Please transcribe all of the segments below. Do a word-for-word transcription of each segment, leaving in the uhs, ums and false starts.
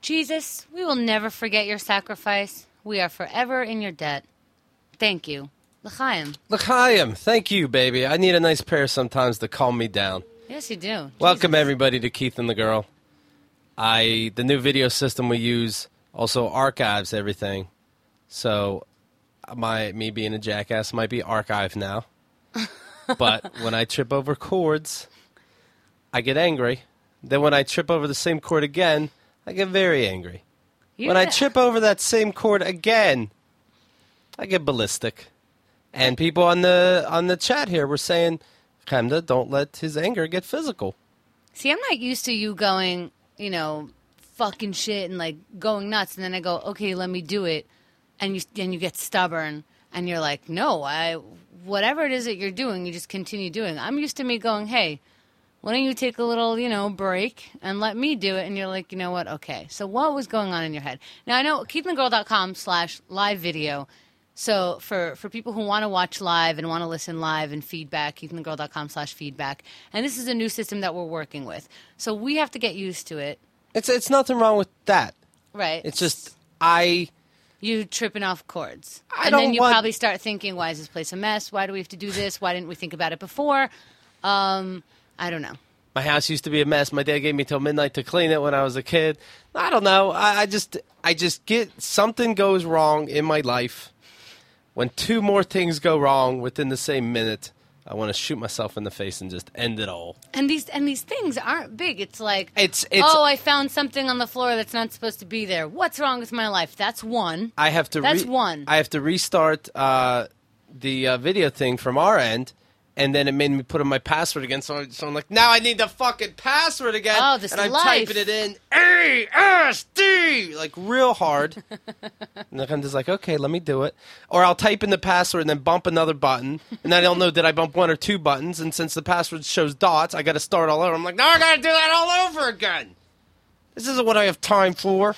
Jesus, we will never forget your sacrifice. We are forever in your debt. Thank you. L'chaim. L'chaim. Thank you, baby. I need a nice prayer sometimes to calm me down. Yes, you do. Welcome, Jesus. everybody, to Keith and the Girl. I The new video system we use also archives everything. So my me being a jackass might be archived now. But when I trip over chords, I get angry. Then when I trip over the same chord again, I get very angry. You when I know- trip over that same chord again, I get ballistic. And people on the on the chat here were saying, Chemda, don't let his anger get physical. See, I'm not used to you going, you know, fucking shit and like going nuts, and then I go, okay, let me do it, and you and you get stubborn, and you're like, no, I whatever it is that you're doing, you just continue doing. I'm used to me going, hey, why don't you take a little, you know, break and let me do it? And you're like, you know what? Okay. So what was going on in your head? Now, I know keithandthegirl.com slash live video. So for, for people who want to watch live and want to listen live and feedback, keithandthegirl.com slash feedback. And this is a new system that we're working with. So we have to get used to it. It's it's nothing wrong with that. Right. It's just I You tripping off chords. I and don't then you want- probably start thinking, why is this place a mess? Why do we have to do this? Why didn't we think about it before? Um, I don't know. my house used to be a mess. My dad gave me till midnight to clean it when I was a kid. I don't know. I, I just I just get something goes wrong in my life. When two more things go wrong within the same minute, I want to shoot myself in the face and just end it all. And these and these things aren't big. It's like, It's it's. oh, I found something on the floor that's not supposed to be there. What's wrong with my life? That's one. I have to. That's re- one. I have to restart uh, the uh, video thing from our end, and then it made me put in my password again. So, I, so I'm like, now I need the fucking password again. Oh, this and I'm life. typing it in A S D like real hard. And then I'm just like, okay, let me do it. Or I'll type in the password and then bump another button, and then I don't know did I bump one or two buttons. And since the password shows dots, I got to start all over. I'm like, now I got to do that all over again. This isn't what I have time for.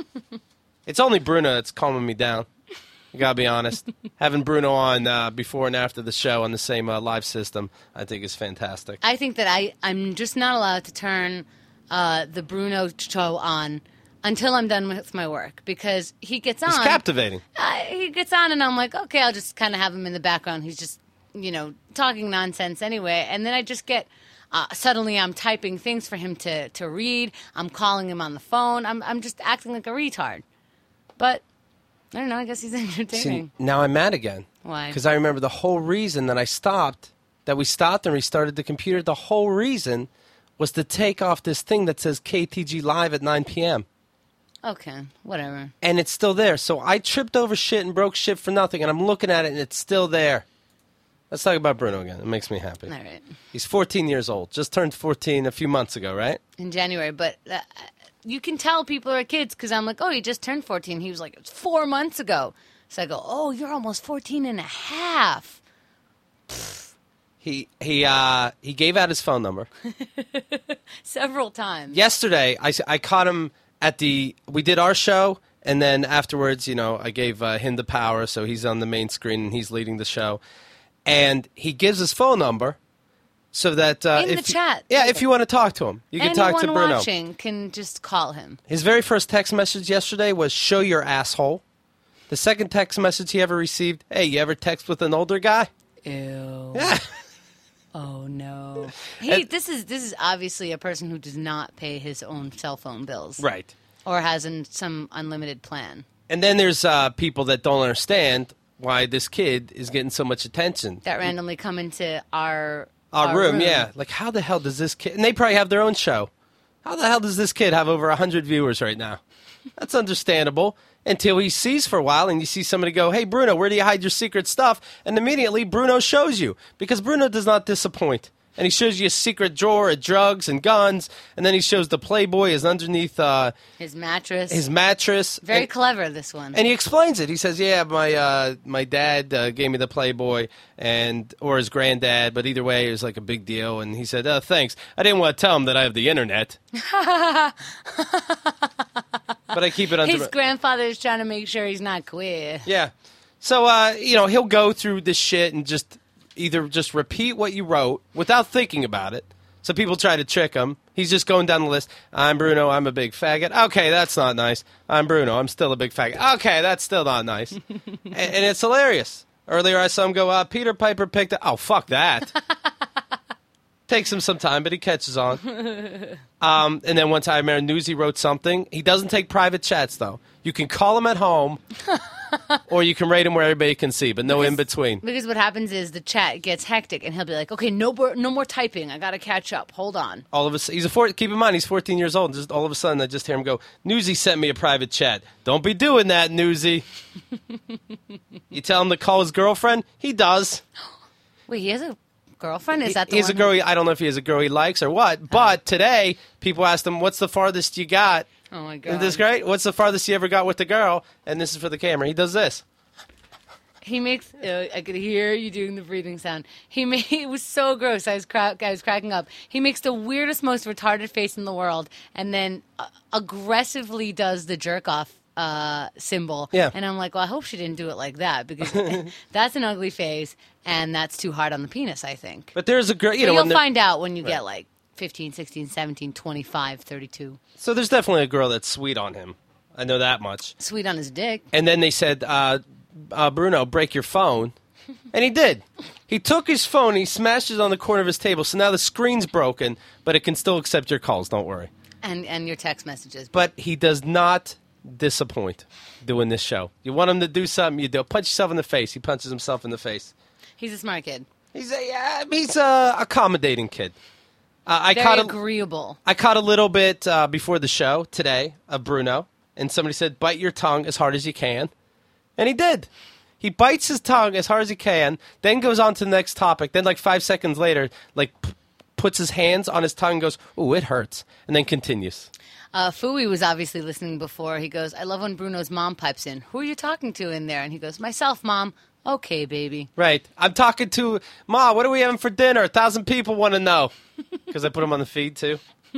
It's only Bruno that's calming me down. I gotta be honest. Having Bruno on uh, before and after the show on the same uh, live system, I think is fantastic. I think that I, I'm just not allowed to turn uh, the Bruno show on until I'm done with my work, because he gets on. It's captivating. Uh, he gets on, and I'm like, okay, I'll just kind of have him in the background. He's just, you know, talking nonsense anyway. And then I just get, uh, suddenly I'm typing things for him to, to read. I'm calling him on the phone. I'm I'm just acting like a retard. But I don't know. I guess he's entertaining. See, now I'm mad again. Why? Because I remember the whole reason that I stopped, that we stopped and restarted the computer, the whole reason was to take off this thing that says K T G Live at nine p.m. Okay, whatever. And it's still there. So I tripped over shit and broke shit for nothing, and I'm looking at it, and it's still there. Let's talk about Bruno again. It makes me happy. All right. He's fourteen years old. Just turned fourteen a few months ago, right? In January, but uh, you can tell people are kids because I'm like, oh, he just turned fourteen. He was like, it's four months ago. So I go, oh, you're almost fourteen and a half. He he uh, he gave out his phone number. Several times. Yesterday, I, I caught him at the, we did our show, and then afterwards, you know, I gave uh, him the power, so he's on the main screen and he's leading the show. And he gives his phone number so that uh, In if the you- chat. yeah, if you want to talk to him, you can Anyone talk to Bruno. watching can just call him. His very first text message yesterday was "show your asshole." The second text message he ever received, "Hey, you ever text with an older guy?" Ew. Yeah. Oh no. He. This is this is obviously a person who does not pay his own cell phone bills, Right. or has an, some unlimited plan And then there's uh, people that don't understand why this kid is getting so much attention. that randomly come into our Our, room, yeah. Like, how the hell does this kid... And they probably have their own show. How the hell does this kid have over one hundred viewers right now? That's understandable. Until he sees for a while and you see somebody go, hey, Bruno, where do you hide your secret stuff? And immediately Bruno shows you. Because Bruno does not disappoint. And he shows you a secret drawer of drugs and guns. And then he shows the Playboy is underneath uh, His mattress. his mattress. Very and, clever, this one. And he explains it. He says, yeah, my uh, my dad uh, gave me the Playboy, and or his granddad, but either way, it was like a big deal. And he said, oh, thanks. I didn't want to tell him that I have the internet. But I keep it under... His grandfather is trying to make sure he's not queer. Yeah. So, uh, you know, he'll go through this shit and just either just repeat what you wrote without thinking about it. So people try to trick him. He's just going down the list. I'm Bruno. I'm a big faggot. Okay, that's not nice. I'm Bruno. I'm still a big faggot. Okay, that's still not nice. and, and it's hilarious. Earlier I saw him go, uh, Peter Piper picked it. Oh, fuck that. Takes him some time, but he catches on. Um, and then one time, I remember Newsy wrote something. He doesn't take private chats, though. You can call him at home, or you can rate him where everybody can see, but no because, in between. Because what happens is the chat gets hectic, and he'll be like, "Okay, no more, no more typing. I got to catch up. Hold on." All of a he's a four, keep in mind he's fourteen years old. And just all of a sudden, I just hear him go, "Newsy sent me a private chat. Don't be doing that, Newsy." You tell him to call his girlfriend. He does. Wait, he has a girlfriend? Is that the He's one a girl. who- He, I don't know if he has a girl he likes or what. But today, people asked him, "What's the farthest you got?" Oh my god! Isn't this great? What's the farthest you ever got with the girl? And this is for the camera. He does this. He makes. Uh, I could hear you doing the breathing sound. He made. It was so gross. I was, cra- I was cracking up. He makes the weirdest, most retarded face in the world, and then uh, aggressively does the jerk off uh, symbol. Yeah. And I'm like, well, I hope she didn't do it like that because that's an ugly face, and that's too hard on the penis. I think. But there's a girl. You But know, you'll when they're- find out when you Right. get like fifteen, sixteen, seventeen, twenty-five, thirty-two. So there's definitely a girl that's sweet on him. I know that much. Sweet on his dick. And then they said, uh, uh, Bruno, break your phone. And he did. He took his phone and he smashed it on the corner of his table. So now the screen's broken, but it can still accept your calls. Don't worry. And and your text messages. But he does not disappoint doing this show. You want him to do something, you do. Punch yourself in the face. He punches himself in the face. He's a smart kid. He's a, yeah, he's a accommodating kid. Uh, I Very caught a, agreeable. I caught a little bit uh, before the show today of Bruno, and somebody said, bite your tongue as hard as you can. And he did. He bites his tongue as hard as he can, then goes on to the next topic. Then, like five seconds later, like p- puts his hands on his tongue and goes, ooh, it hurts. And then continues. Uh, Fooey was obviously listening before. He goes, I love when Bruno's mom pipes in. Who are you talking to in there? And he goes, myself, Mom. Okay, baby. Right. I'm talking to, Ma, what are we having for dinner? A thousand people want to know. Because I put him on the feed, too.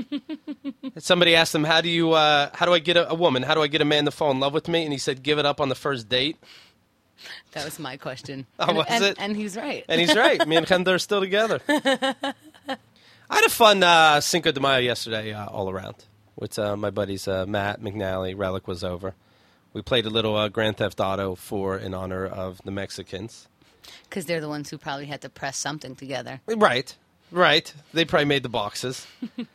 Somebody asked him, how do you, uh, how do I get a, a woman? How do I get a man to fall in love with me? And he said, give it up on the first date. That was my question. Oh, and, was and, it? And he's right. And he's right. Me and Khanda are still together. I had a fun uh, Cinco de Mayo yesterday uh, all around. With uh, my buddies uh, Matt, McNally, Relic was over. We played a little uh, Grand Theft Auto for in honor of the Mexicans. Because they're the ones who probably had to press something together. Right, right. They probably made the boxes.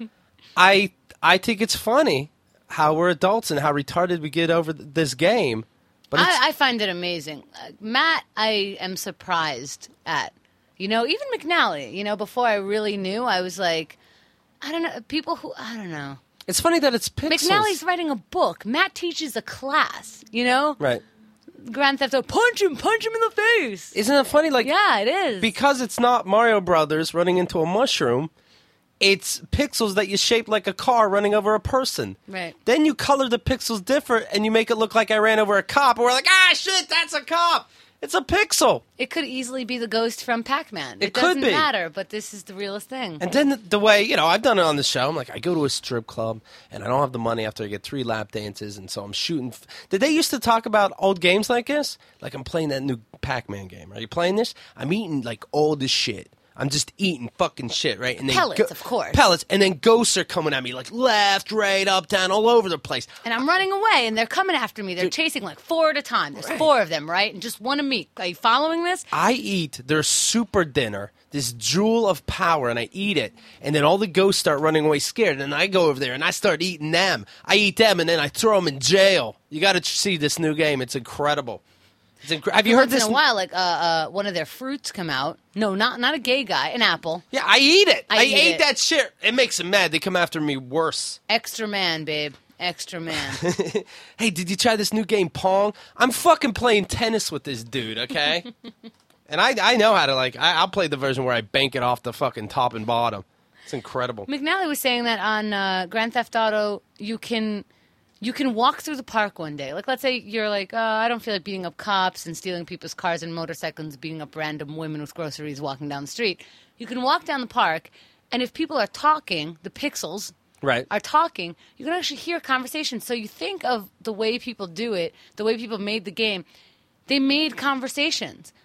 I I think it's funny how we're adults and how retarded we get over th- this game. But it's, I, I find it amazing. Uh, Matt, I am surprised at. You know, even McNally, you know, before I really knew, I was like, I don't know, people who, I don't know. it's funny that it's pixels. McNally's writing a book. Matt teaches a class, you know? Right. Grand Theft Auto, punch him, punch him in the face. Isn't it funny? Like, Yeah, it is. because it's not Mario Brothers running into a mushroom, it's pixels that you shape like a car running over a person. Right. Then you color the pixels different and you make it look like I ran over a cop. And we're like, ah, shit, that's a cop. It's a pixel. It could easily be the ghost from Pac-Man. It It, could doesn't be. matter, but this is the realest thing. And then the, the way, you know, I've done it on the show. I'm like, I go to a strip club and I don't have the money after I get three lap dances. And so I'm shooting. F- Did they used to talk about old games like this? Like I'm playing that new Pac-Man game. Are you playing this? I'm eating like all this shit. I'm just eating fucking shit, right? And then Pellets, of course. Pellets. And then ghosts are coming at me like left, right, up, down, all over the place. And I'm running away, and they're coming after me. They're chasing like four at a time. There's four of them, right? And just one of me. Are you following this? I eat their super dinner, this jewel of power, and I eat it. And then all the ghosts start running away scared. And I go over there and I start eating them. I eat them and then I throw them in jail. You got to see this new game. It's incredible. It's incre- Have you heard Once this? in a while, like uh, uh, one of their fruits come out. No, not not a gay guy. An apple. Yeah, I eat it. I, I eat ate it. that shit. It makes them mad. They come after me worse. Extra man, babe. Extra man. Hey, did you try this new game, Pong? I'm fucking playing tennis with this dude, okay? And I I know how to, like, I, I'll play the version where I bank it off the fucking top and bottom. It's incredible. McNally was saying that on uh, Grand Theft Auto, you can you can walk through the park one day. Like, let's say you're like, oh, I don't feel like beating up cops and stealing people's cars and motorcycles, beating up random women with groceries walking down the street. You can walk down the park, and if people are talking, the pixels Right. are talking, you can actually hear conversations. So you think of the way people do it, the way people made the game. They made conversations.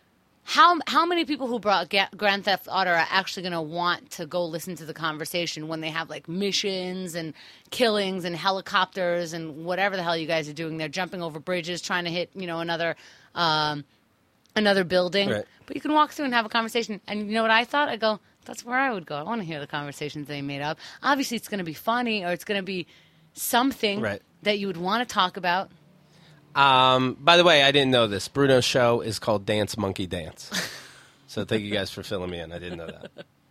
How how many people who brought Ga- Grand Theft Auto are actually going to want to go listen to the conversation when they have like missions and killings and helicopters and whatever the hell you guys are doing? They're jumping over bridges, trying to hit you know another um, another building. Right. But you can walk through and have a conversation. And you know what I thought? I go, that's where I would go. I want to hear the conversations they made up. Obviously, it's going to be funny or it's going to be something Right. that you would want to talk about. Um, by the way, I didn't know this. Bruno's show is called Dance Monkey Dance. So thank you guys for filling me in. I didn't know that.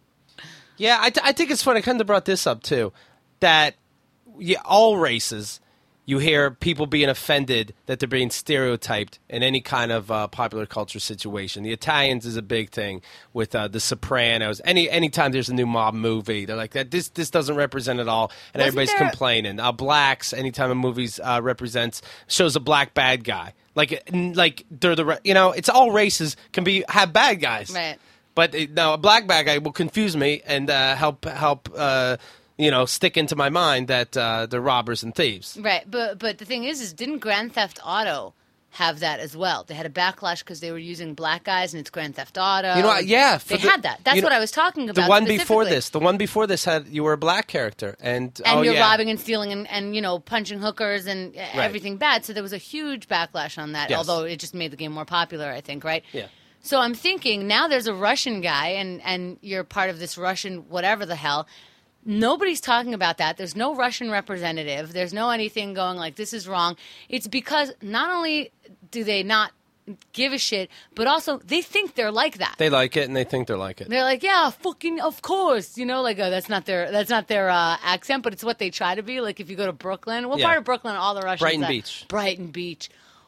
Yeah, I, th- I think it's funny. I kind of brought this up, too, that yeah, all races, you hear people being offended that they're being stereotyped in any kind of uh, popular culture situation. The Italians is a big thing with uh, The Sopranos. Any anytime there's a new mob movie, they're like, that. This this doesn't represent it all, and Wasn't everybody's there- complaining. Uh, blacks, anytime a movie uh, represents shows a black bad guy, like like they're the re- you know, it's all races can be have bad guys, Right. But uh, no, a black bad guy will confuse me and uh, help help. Uh, you know, stick into my mind that uh, they're robbers and thieves. Right, but but the thing is, is didn't Grand Theft Auto have that as well? They had a backlash because they were using black guys, and it's Grand Theft Auto. You know, what? yeah, for they the- had that. That's you know, what I was talking about. The one before specifically. this, the one before this had you were a black character, and And oh, you're yeah. robbing and stealing and, and you know punching hookers and uh, everything bad. So there was a huge backlash on that. Yes. Although it just made the game more popular, I think. Right? Yeah. So I'm thinking now there's a Russian guy, and and you're part of this Russian whatever the hell. Nobody's talking about that. There's no Russian representative. There's no anything going like this is wrong. It's because not only do they not give a shit, but also they think they're like that. They like it, and they think they're like it. They're like, yeah, fucking, of course, you know, like uh, that's not their that's not their uh, accent, but it's what they try to be. Like if you go to Brooklyn, what Yeah. part of Brooklyn are all the Russians? Brighton at? Beach. Brighton Beach.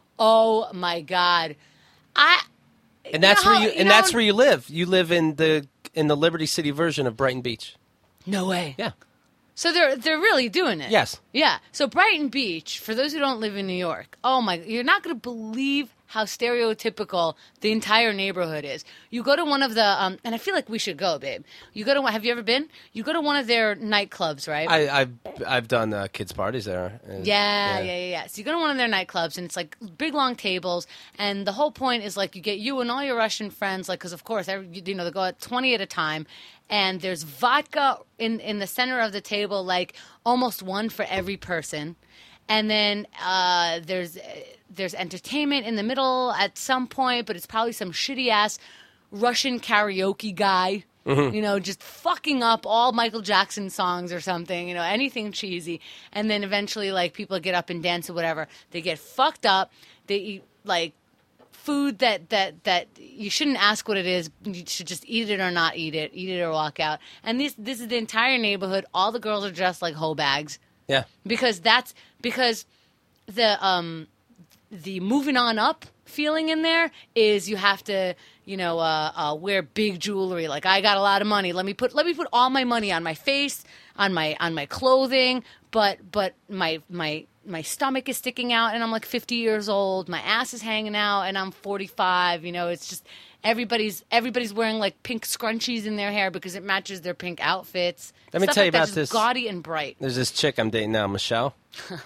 Oh my God, I. And that's you know where how- you, you and know- that's where you live. You live in the in the Liberty City version of Brighton Beach. No way. Yeah. So they're they're really doing it. Yes. Yeah. So Brighton Beach, for those who don't live in New York, oh my, you're not going to believe how stereotypical the entire neighborhood is. You go to one of the, um, and I feel like we should go, babe. You go to, have you ever been? You go to one of their nightclubs, right? I, I've I've done uh, kids parties there. and- Yeah, yeah, yeah, yeah. So you go to one of their nightclubs, and it's like big long tables, and the whole point is like you get you and all your Russian friends, like because of course, every, you know, they go at twenty at a time, and there's vodka in in the center of the table, like almost one for every person, and then uh, there's there's entertainment in the middle at some point, but it's probably some shitty ass Russian karaoke guy. You know, just fucking up all Michael Jackson songs or something, you know, anything cheesy. And then eventually, like, people get up and dance or whatever. They get fucked up. They eat, like, food that, that, that you shouldn't ask what it is. You should just eat it or not eat it. Eat it or walk out. And this this is the entire neighborhood. All the girls are dressed like hoe bags. Yeah. Because that's, because the, um, the moving on up feeling in there is you have to, you know, uh, uh, wear big jewelry. Like I got a lot of money. Let me put let me put all my money on my face, on my on my clothing. But but my my my stomach is sticking out, and I'm like fifty years old. My ass is hanging out, and I'm forty-five. You know, it's just everybody's everybody's wearing like pink scrunchies in their hair because it matches their pink outfits. Let me Stuff tell you like that, about just this. gaudy and bright. There's this chick I'm dating now, Michelle.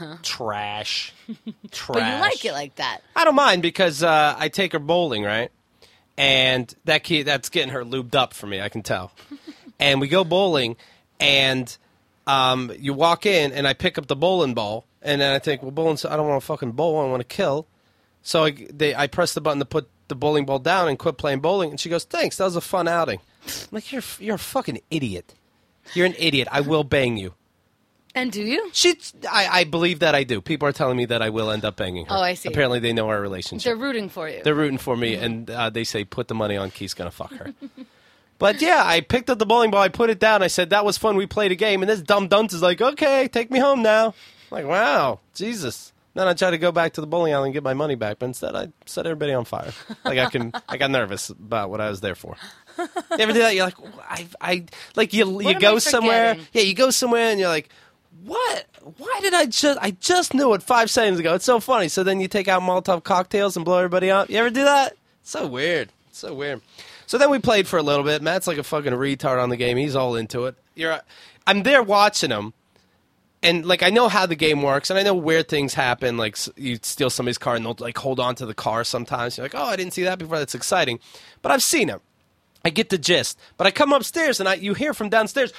Trash. Trash. But you like it like that. I don't mind because uh, I take her bowling, right? And that key, that's getting her lubed up for me, I can tell. And we go bowling, and um, you walk in, and I pick up the bowling ball, and then I think, well, bowling, I don't want to fucking bowl, I want to kill. So I, they, I press the button to put the bowling ball down and quit playing bowling, and she goes, thanks, that was a fun outing. I'm like, you're, you're a fucking idiot. You're an idiot. I will bang you. And do you? She, I, I believe that I do. People are telling me that I will end up banging her. Oh, I see. Apparently, they know our relationship. They're rooting for you. They're rooting for me, and uh, they say, put the money on Keith's gonna fuck her. But yeah, I picked up the bowling ball, I put it down, I said, that was fun, we played a game, and this dumb dunce is like, okay, take me home now. I'm like, wow, Jesus. Then I tried to go back to the bowling alley and get my money back, but instead I set everybody on fire. Like I can, I got nervous about what I was there for. You ever do that? You're like, I, I, like you, you am go I somewhere, forgetting? yeah, you go somewhere, and you're like, what? Why did I just? I just knew it five seconds ago. It's so funny. So then you take out Molotov cocktails and blow everybody up. You ever do that? It's so weird. It's so weird. So then we played for a little bit. Matt's like a fucking retard on the game. He's all into it. You're, I'm there watching him, and like I know how the game works, and I know where things happen. Like s- you steal somebody's car, and they'll like hold on to the car. Sometimes you're like, oh, I didn't see that before. That's exciting, but I've seen it. I get the gist. But I come upstairs, and I you hear from downstairs,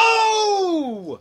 oh,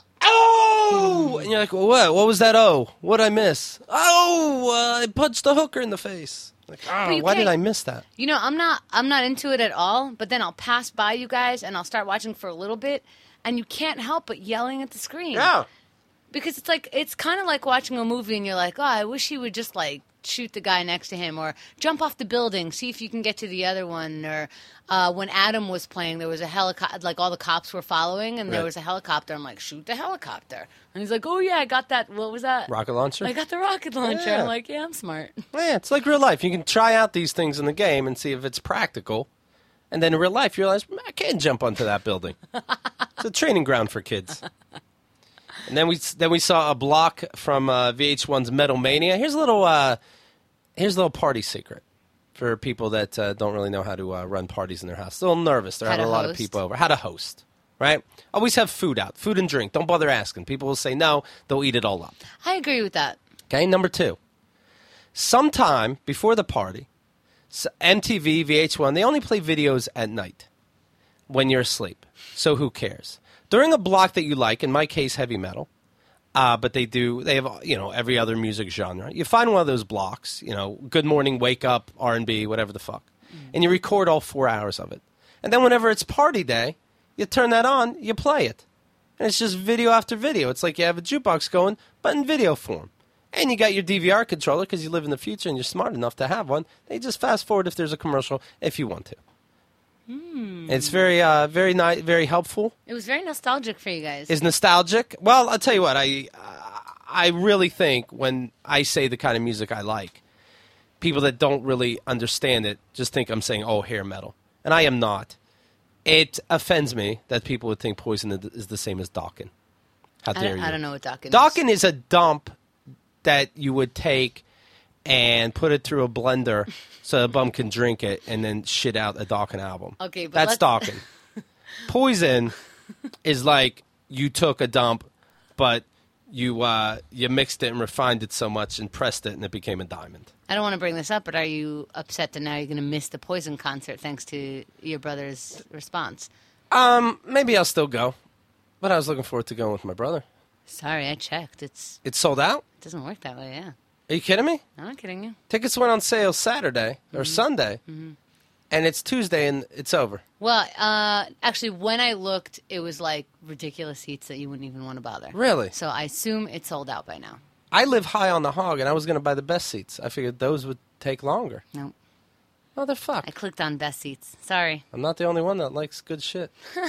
oh, and you're like, well, what? What was that? Oh, what did I miss? Oh, uh, I punched the hooker in the face. Like, oh, you why did can't- I miss that? You know, I'm not I'm not into it at all, but then I'll pass by you guys and I'll start watching for a little bit, and you can't help but yelling at the screen. Yeah. Because it's like it's kind of like watching a movie and you're like, "Oh, I wish he would just like shoot the guy next to him or jump off the building, see if you can get to the other one." Or uh, when Adam was playing, there was a helicopter, like all the cops were following, and there Right. was a helicopter. I'm like, "Shoot the helicopter!" And he's like, "Oh yeah, I got that. What was that? Rocket launcher? I got the rocket launcher." Yeah. I'm like, "Yeah, I'm smart." Yeah, it's like real life. You can try out these things in the game and see if it's practical. And then in real life, you realize, I can't jump onto that building. It's a training ground for kids. And then we then we saw a block from uh, V H one's Metal Mania. Here's a little uh, here's a little party secret for people that uh, don't really know how to uh, run parties in their house. A little nervous. They're How having to a lot of host. people over. How to host, right? Always have food out, food and drink. Don't bother asking. People will say no. They'll eat it all up. I agree with that. Okay, number two. Sometime before the party, s- M T V, V H one, they only play videos at night when you're asleep. So who cares? During a block that you like, in my case, heavy metal, uh, but they do, they have, you know, every other music genre. You find one of those blocks, you know, Good Morning, Wake Up, R and B, whatever the fuck, and you record all four hours of it. And then whenever it's party day, you turn that on, you play it. And it's just video after video. It's like you have a jukebox going, but in video form. And you got your D V R controller because you live in the future and you're smart enough to have one. They just fast forward if there's a commercial if you want to. Hmm. It's very, uh, very nice, very helpful. It was very nostalgic for you guys. Is nostalgic. Well, I'll tell you what. I, I really think when I say the kind of music I like, people that don't really understand it just think I'm saying, "Oh, hair metal," and I am not. It offends me that people would think Poison is the same as Dokken. How I, dare don't, you? I don't know what Dokken is. Dokken is a dump that you would take and put it through a blender so a bum can drink it and then shit out a Dokken album. Okay, but That's let's- Dokken. Poison is like you took a dump, but you uh, you mixed it and refined it so much and pressed it and it became a diamond. I don't want to bring this up, but are you upset that now you're going to miss the Poison concert thanks to your brother's response? Um, maybe I'll still go, but I was looking forward to going with my brother. Sorry, I checked. It's It's sold out? it doesn't work that way. Yeah, Are you kidding me? I'm not kidding you. Tickets went on sale Saturday or Mm-hmm. Sunday, and it's Tuesday and it's over. Well, uh, actually, when I looked, it was like ridiculous seats that you wouldn't even want to bother. Really? So I assume it's sold out by now. I live high on the hog, and I was going to buy the best seats. I figured those would take longer. No, Motherfuck. I clicked on best seats. Sorry. I'm not the only one that likes good shit.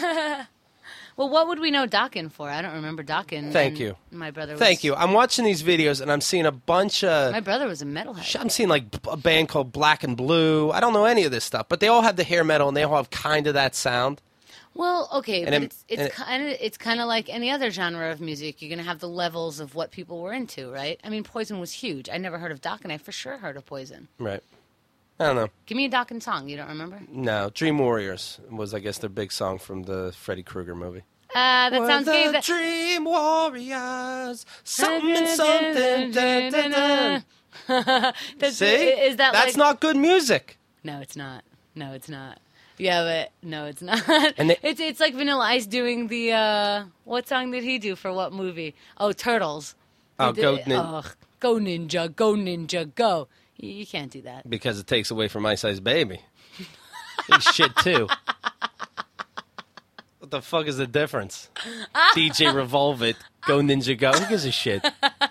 Well, what would we know Dokken for? I don't remember Dokken. Thank and you. My brother. Was, Thank you. I'm watching these videos, and I'm seeing a bunch of... My brother was a metalhead. I'm seeing like a band called Black and Blue. I don't know any of this stuff, but they all have the hair metal, and they all have kind of that sound. Well, okay, but then- it's it's and it- kind of it's kind of like any other genre of music. You're gonna have the levels of what people were into, right? I mean, Poison was huge. I never heard of Dokken. I for sure heard of Poison. Right. I don't know. Give me a Dokken song. You don't remember? No, Dream Warriors was, I guess, their big song from the Freddy Krueger movie. Uh, that We're sounds the gay. That- Dream Warriors, something, something. Da, da, da. That's, See, is that that's like... not good music. No, it's not. No, it's not. Yeah, but no, it's not. And they- it's it's like Vanilla Ice doing the uh, what song did he do for what movie? Oh, Turtles. Oh, He Go did- Nin- Ugh, go Ninja, go Ninja, go. You, you can't do that. Because it takes away from Ice Ice Baby. He's shit too. What the fuck is the difference? D J Revolve It, Go Ninja Go. Who gives a shit?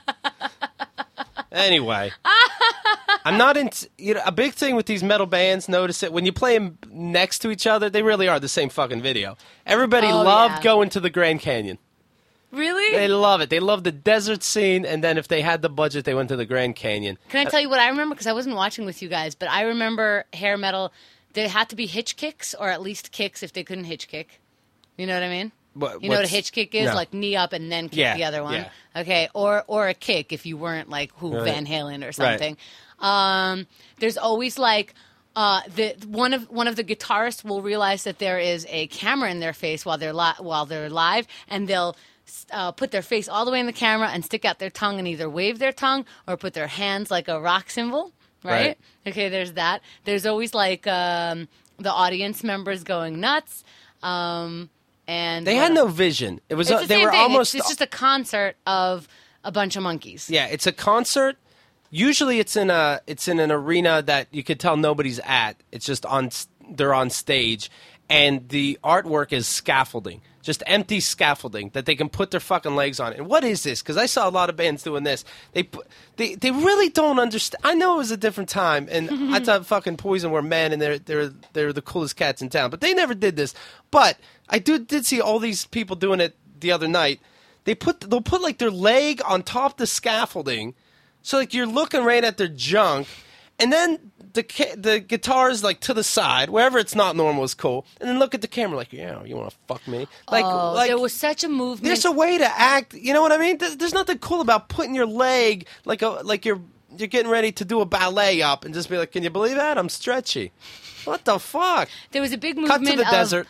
Anyway, I'm not in. You know, a big thing with these metal bands. Notice it when you play them next to each other. They really are the same fucking video. Everybody Oh, loved yeah. going to the Grand Canyon. Really? They love it. They love the desert scene, and then if they had the budget, they went to the Grand Canyon. Can I tell you what I remember? Because I wasn't watching with you guys, but I remember hair metal. There had to be hitch kicks, or at least kicks if they couldn't hitch kick. You know what I mean? What- You know what a what's- hitch kick is? no. Like knee up and then kick Yeah, the other one. yeah. Okay, or or a kick if you weren't like who Right. Van Halen or something. Um, there's always like Uh, the one of one of the guitarists will realize that there is a camera in their face while they're li- while they're live, and they'll uh, put their face all the way in the camera and stick out their tongue and either wave their tongue or put their hands like a rock symbol. Right? Right. Okay. There's that. There's always like um, the audience members going nuts. Um, and They what had else? no vision. It was It's uh, the they same were thing. almost It's, it's just a concert of a bunch of monkeys. yeah. It's a concert. Usually, it's in a it's in an arena that you could tell nobody's at. It's just on they're on stage, and the artwork is scaffolding, just empty scaffolding that they can put their fucking legs on. And what is this? Because I saw a lot of bands doing this. They pu- they they really don't understand. I know it was a different time, and I thought fucking Poison were men, and they're they're they're the coolest cats in town. But they never did this. But I do did see all these people doing it the other night. They put they'll put like their leg on top of the scaffolding. So like you're looking right at their junk, and then the ca- the guitar's like to the side, wherever it's not normal is cool, and then look at the camera like, yeah, you want to fuck me? Like, Oh, like there was such a movement. there's a way to act. You know what I mean? There's, there's nothing cool about putting your leg like a like you're you're getting ready to do a ballet up and just be like, can you believe that? I'm stretchy. What the fuck? There was a big Cut movement to the of, desert.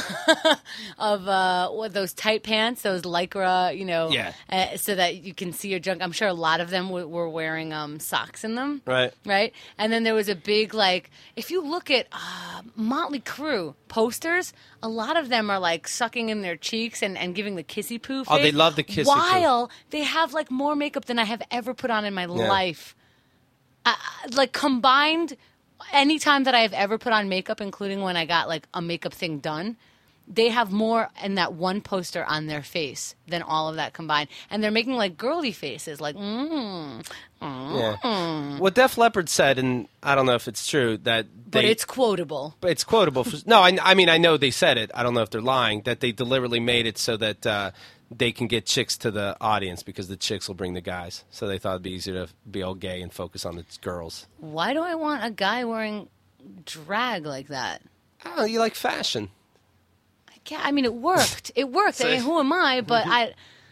of uh, what those tight pants, those lycra, you know, Yeah. uh, so that you can see your junk. I'm sure a lot of them w- were wearing um, socks in them, Right. Right, and then there was a big like, if you look at uh, Motley Crue posters, a lot of them are like sucking in their cheeks and, and giving the kissy poo face. Oh, they love the kissy poo. While they have like more makeup than I have ever put on in my life. Uh, like combined, anytime that I have ever put on makeup, including when I got like a makeup thing done, they have more in that one poster on their face than all of that combined. And they're making like girly faces, like, mm, mm. Yeah. What Def Leppard said, and I don't know if it's true, that But they, it's quotable. But it's quotable. For, no, I, I mean, I know they said it. I don't know if they're lying, that they deliberately made it so that uh, they can get chicks to the audience because the chicks will bring the guys. So they thought it'd be easier to be all gay and focus on the girls. Why do I want a guy wearing drag like that? I don't know, you like fashion. Yeah, I mean, it worked. It worked. I mean, who am I? But I,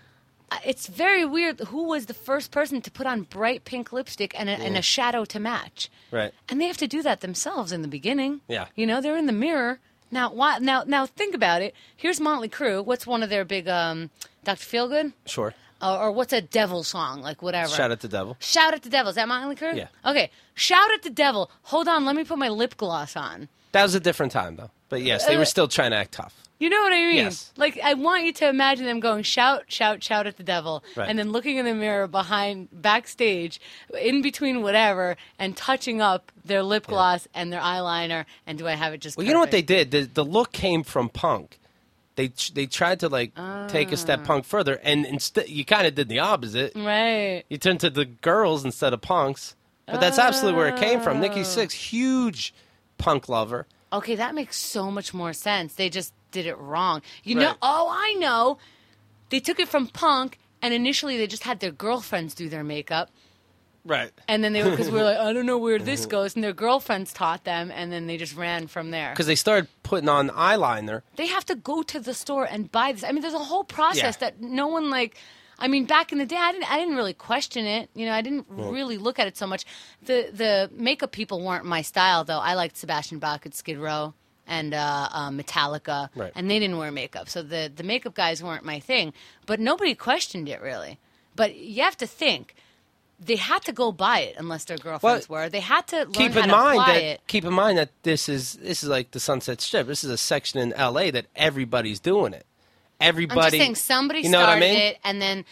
I- it's very weird. Who was the first person to put on bright pink lipstick and a, and a shadow to match? Right. And they have to do that themselves in the beginning. Yeah. You know, they're in the mirror. Now, why, now, now think about it. Here's Motley Crue. What's one of their big, um, Doctor Feelgood? Sure. Or, or what's a devil song? Like whatever. Shout at the devil. Shout at the devil. Is that Motley Crue? Yeah. Okay. Shout at the devil. Hold on. Let me put my lip gloss on. That was a different time, though. But yes, they were still trying to act tough. You know what I mean? Yes. Like, I want you to imagine them going, shout, shout, shout at the devil, Right. and then looking in the mirror behind, backstage, in between whatever, and touching up their lip gloss and their eyeliner, and do I have it just Well, you know what they perfect? did? The, the look came from punk. They they tried to, like, take a step punk further, and instead you kind of did the opposite. Right. You turned to the girls instead of punks. But that's absolutely where it came from. Nikki Sixx, huge punk lover. Okay, that makes so much more sense. They just did it wrong. You know, Right. oh, I know. They took it from punk, and initially they just had their girlfriends do their makeup. Right. And then they were, because we were like, I don't know where Mm-hmm. this goes. And their girlfriends taught them, and then they just ran from there. Because they started putting on eyeliner. They have to go to the store and buy this. I mean, there's a whole process Yeah. that no one like. I mean, back in the day, I didn't. I didn't really question it. You know, I didn't really look at it so much. The the makeup people weren't my style, though. I liked Sebastian Bach at Skid Row and uh, uh, Metallica, Right. and they didn't wear makeup, so the the makeup guys weren't my thing. But nobody questioned it really. But you have to think. They had to go buy it unless their girlfriends Well, were. They had to learn Keep how in to mind apply that it. keep in mind that this is this is like the Sunset Strip. This is a section in L A that everybody's doing it. Everybody. I'm just saying somebody you know what I started mean? it, and then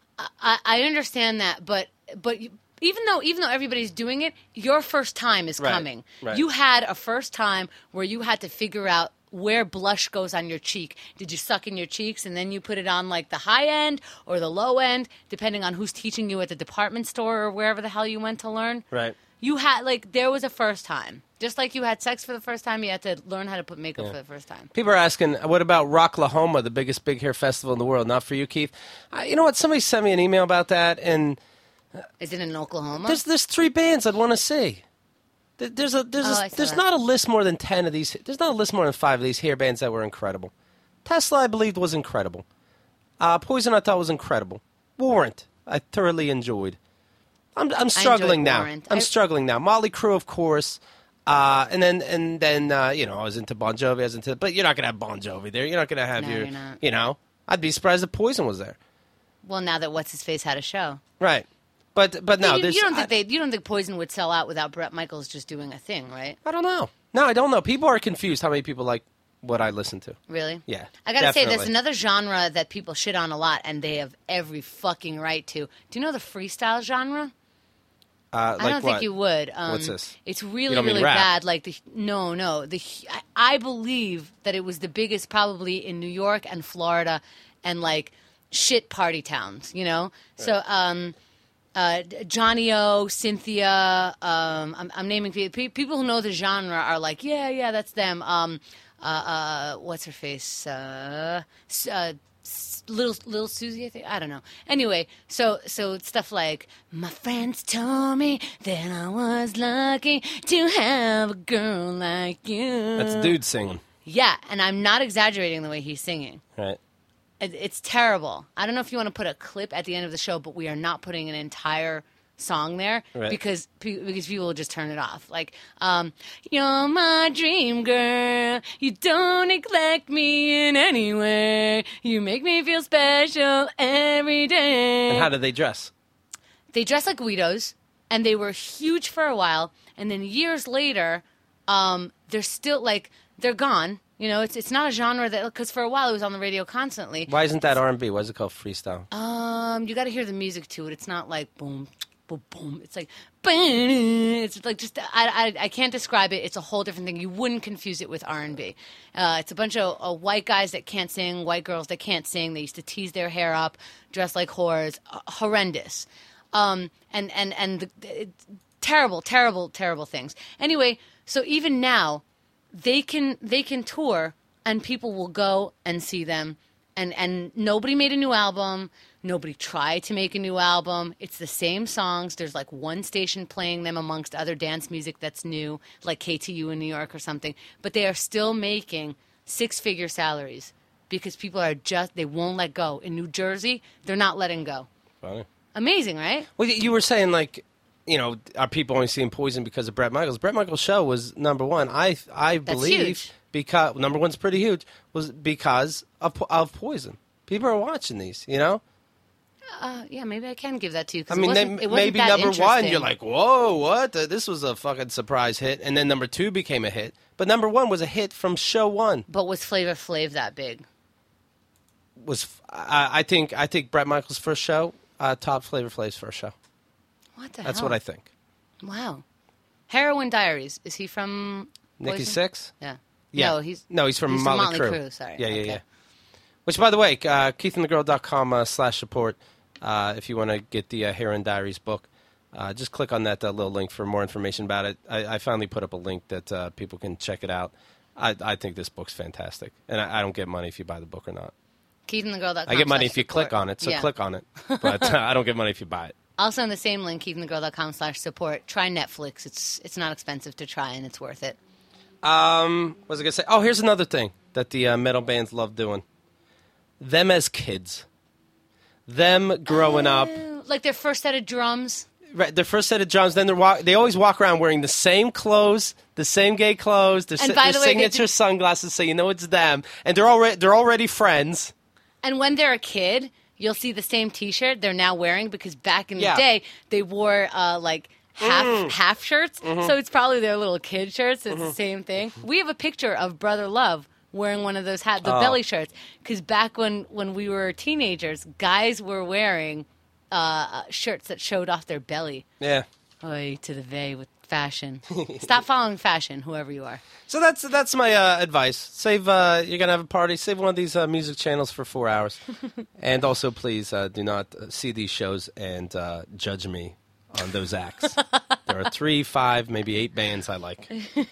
I, I understand that, but but you, even though even though everybody's doing it, your first time is Right, coming. right. You had a first time where you had to figure out where blush goes on your cheek. Did you suck in your cheeks and then you put it on like the high end or the low end, depending on who's teaching you at the department store or wherever the hell you went to learn? Right. You had like there was a first time. Just like you had sex for the first time, you had to learn how to put makeup for the first time. People are asking, what about Rocklahoma, the biggest big hair festival in the world? Not for you, Keith. Uh, you know what? Somebody sent me an email about that, and Is it in Oklahoma? there's there's three bands I'd want to see. There- There's a there's Oh, a, I saw there's that. not a list more than ten of these. There's not a list more than five of these hair bands that were incredible. Tesla, I believed, was incredible. Uh, Poison, I thought was incredible. Warrant, I thoroughly enjoyed. I'm I'm struggling now. Warrant. I'm I- struggling now. Motley Crue, of course. Uh, and then, and then, uh, you know, I was into Bon Jovi. I was into, but you're not gonna have Bon Jovi there. You're not gonna have No, your, you're not. you know. I'd be surprised if Poison was there. Well, now that What's His Face had a show. Right. But, but no, you, there's. you don't think I, they? You don't think Poison would sell out without Bret Michaels just doing a thing, right? I don't know. No, I don't know. People are confused how many people like what I listen to. Really? Yeah. I gotta say, definitely. there's another genre that people shit on a lot, and they have every fucking right to. Do you know the freestyle genre? Uh, like I don't what? think you would. Um, What's this? It's really, don't mean really rap? bad. Like the no, no. The I, I believe that it was the biggest, probably in New York and Florida, and like shit party towns. You know, so um, uh, Johnny O, Cynthia. Um, I'm, I'm naming people. People who know the genre are like, yeah, yeah, that's them. Um, uh, uh, what's her face? Uh, s- uh, s- little little Susie, I think. I don't know. Anyway, so so stuff like my friends told me that I was lucky to have a girl like you. That's dude singing. Yeah, and I'm not exaggerating the way he's singing. Right. It, it's terrible. I don't know if you want to put a clip at the end of the show, but we are not putting an entire song there Right. because pe- because people will just turn it off. Like, um, you're my dream girl. You don't neglect me in any way. You make me feel special every day. And how do they dress? They dress like Guidos, and they were huge for a while, and then years later, um, they're still like they're gone. You know, it's it's not a genre that because for a while it was on the radio constantly. Why isn't that R and B? Why is it called freestyle? Um, you got to hear the music to it. It's not like boom, boom, boom. It's like boom. It's like just I, I I can't describe it. It's a whole different thing. You wouldn't confuse it with R and B. Uh, it's a bunch of uh, white guys that can't sing, white girls that can't sing. They used to tease their hair up, dress like whores. Uh, horrendous. Um, and and and the, it, terrible, terrible, terrible things. Anyway, so even now, they can they can tour and people will go and see them. And and nobody made a new album. Nobody tried to make a new album. It's the same songs. There's like one station playing them amongst other dance music that's new, like K T U in New York or something. But they are still making six-figure salaries because people are just, they won't let go. In New Jersey, they're not letting go. Funny. Amazing, right? Well, you were saying like, you know, are people only seeing Poison because of Bret Michaels? Bret Michaels' show was number one. I I That's believe huge. because number one's pretty huge was because of of Poison. People are watching these, you know. Uh, yeah, maybe I can give that to you. 'cause I it mean, wasn't, they, it wasn't maybe that number one, interesting. you're like, whoa, what? Uh, This was a fucking surprise hit, and then number two became a hit. But number one was a hit from show one. But was Flavor Flav that big? Was I, I think I think Bret Michaels' first show uh, topped Flavor Flav's first show. What the That's hell? what I think. Wow. Heroin Diaries. Is he from Nikki Poison? Sixx? Yeah. Yeah. No, he's no, he's from he's from Motley, Motley Crue. Crue, sorry. Yeah, yeah, Okay. yeah. Which, by the way, uh, keith and the girl dot com uh, slash support uh, if you want to get the uh, Heroin Diaries book. Uh, just click on that uh, little link for more information about it. I, I finally put up a link that uh, people can check it out. I, I think this book's fantastic, and I, I don't get money if you buy the book or not. keith and the girl dot com I get money slash if you support. click on it, so Yeah. click on it. But uh, I don't get money if you buy it. Also, on the same link, keith and the girl dot com slash support. Try Netflix. It's it's not expensive to try, and it's worth it. Um, what was I going to say? Oh, here's another thing that the uh, metal bands love doing. Them as kids. Them growing up. Uh, like their first set of drums. Right, their first set of drums. Then they're walk, they always walk around wearing the same clothes, the same gay clothes, their, And si- by their the way, they signature do- sunglasses, so you know it's them. And they're already they're already friends. And when they're a kid, you'll see the same T-shirt they're now wearing because back in Yeah. the day they wore uh, like half Mm. half shirts. Mm-hmm. So it's probably their little kid shirts. It's the same thing. We have a picture of Brother Love wearing one of those hat the Oh. belly shirts because back when when we were teenagers, guys were wearing uh, shirts that showed off their belly. Yeah. Oy, to the vey with fashion. Stop following fashion, whoever you are. So that's that's my uh, advice. Save uh, you're gonna have a party. Save one of these uh, music channels for four hours, and also please uh, do not uh, see these shows and uh, judge me on those acts. There are three, five, maybe eight bands I like.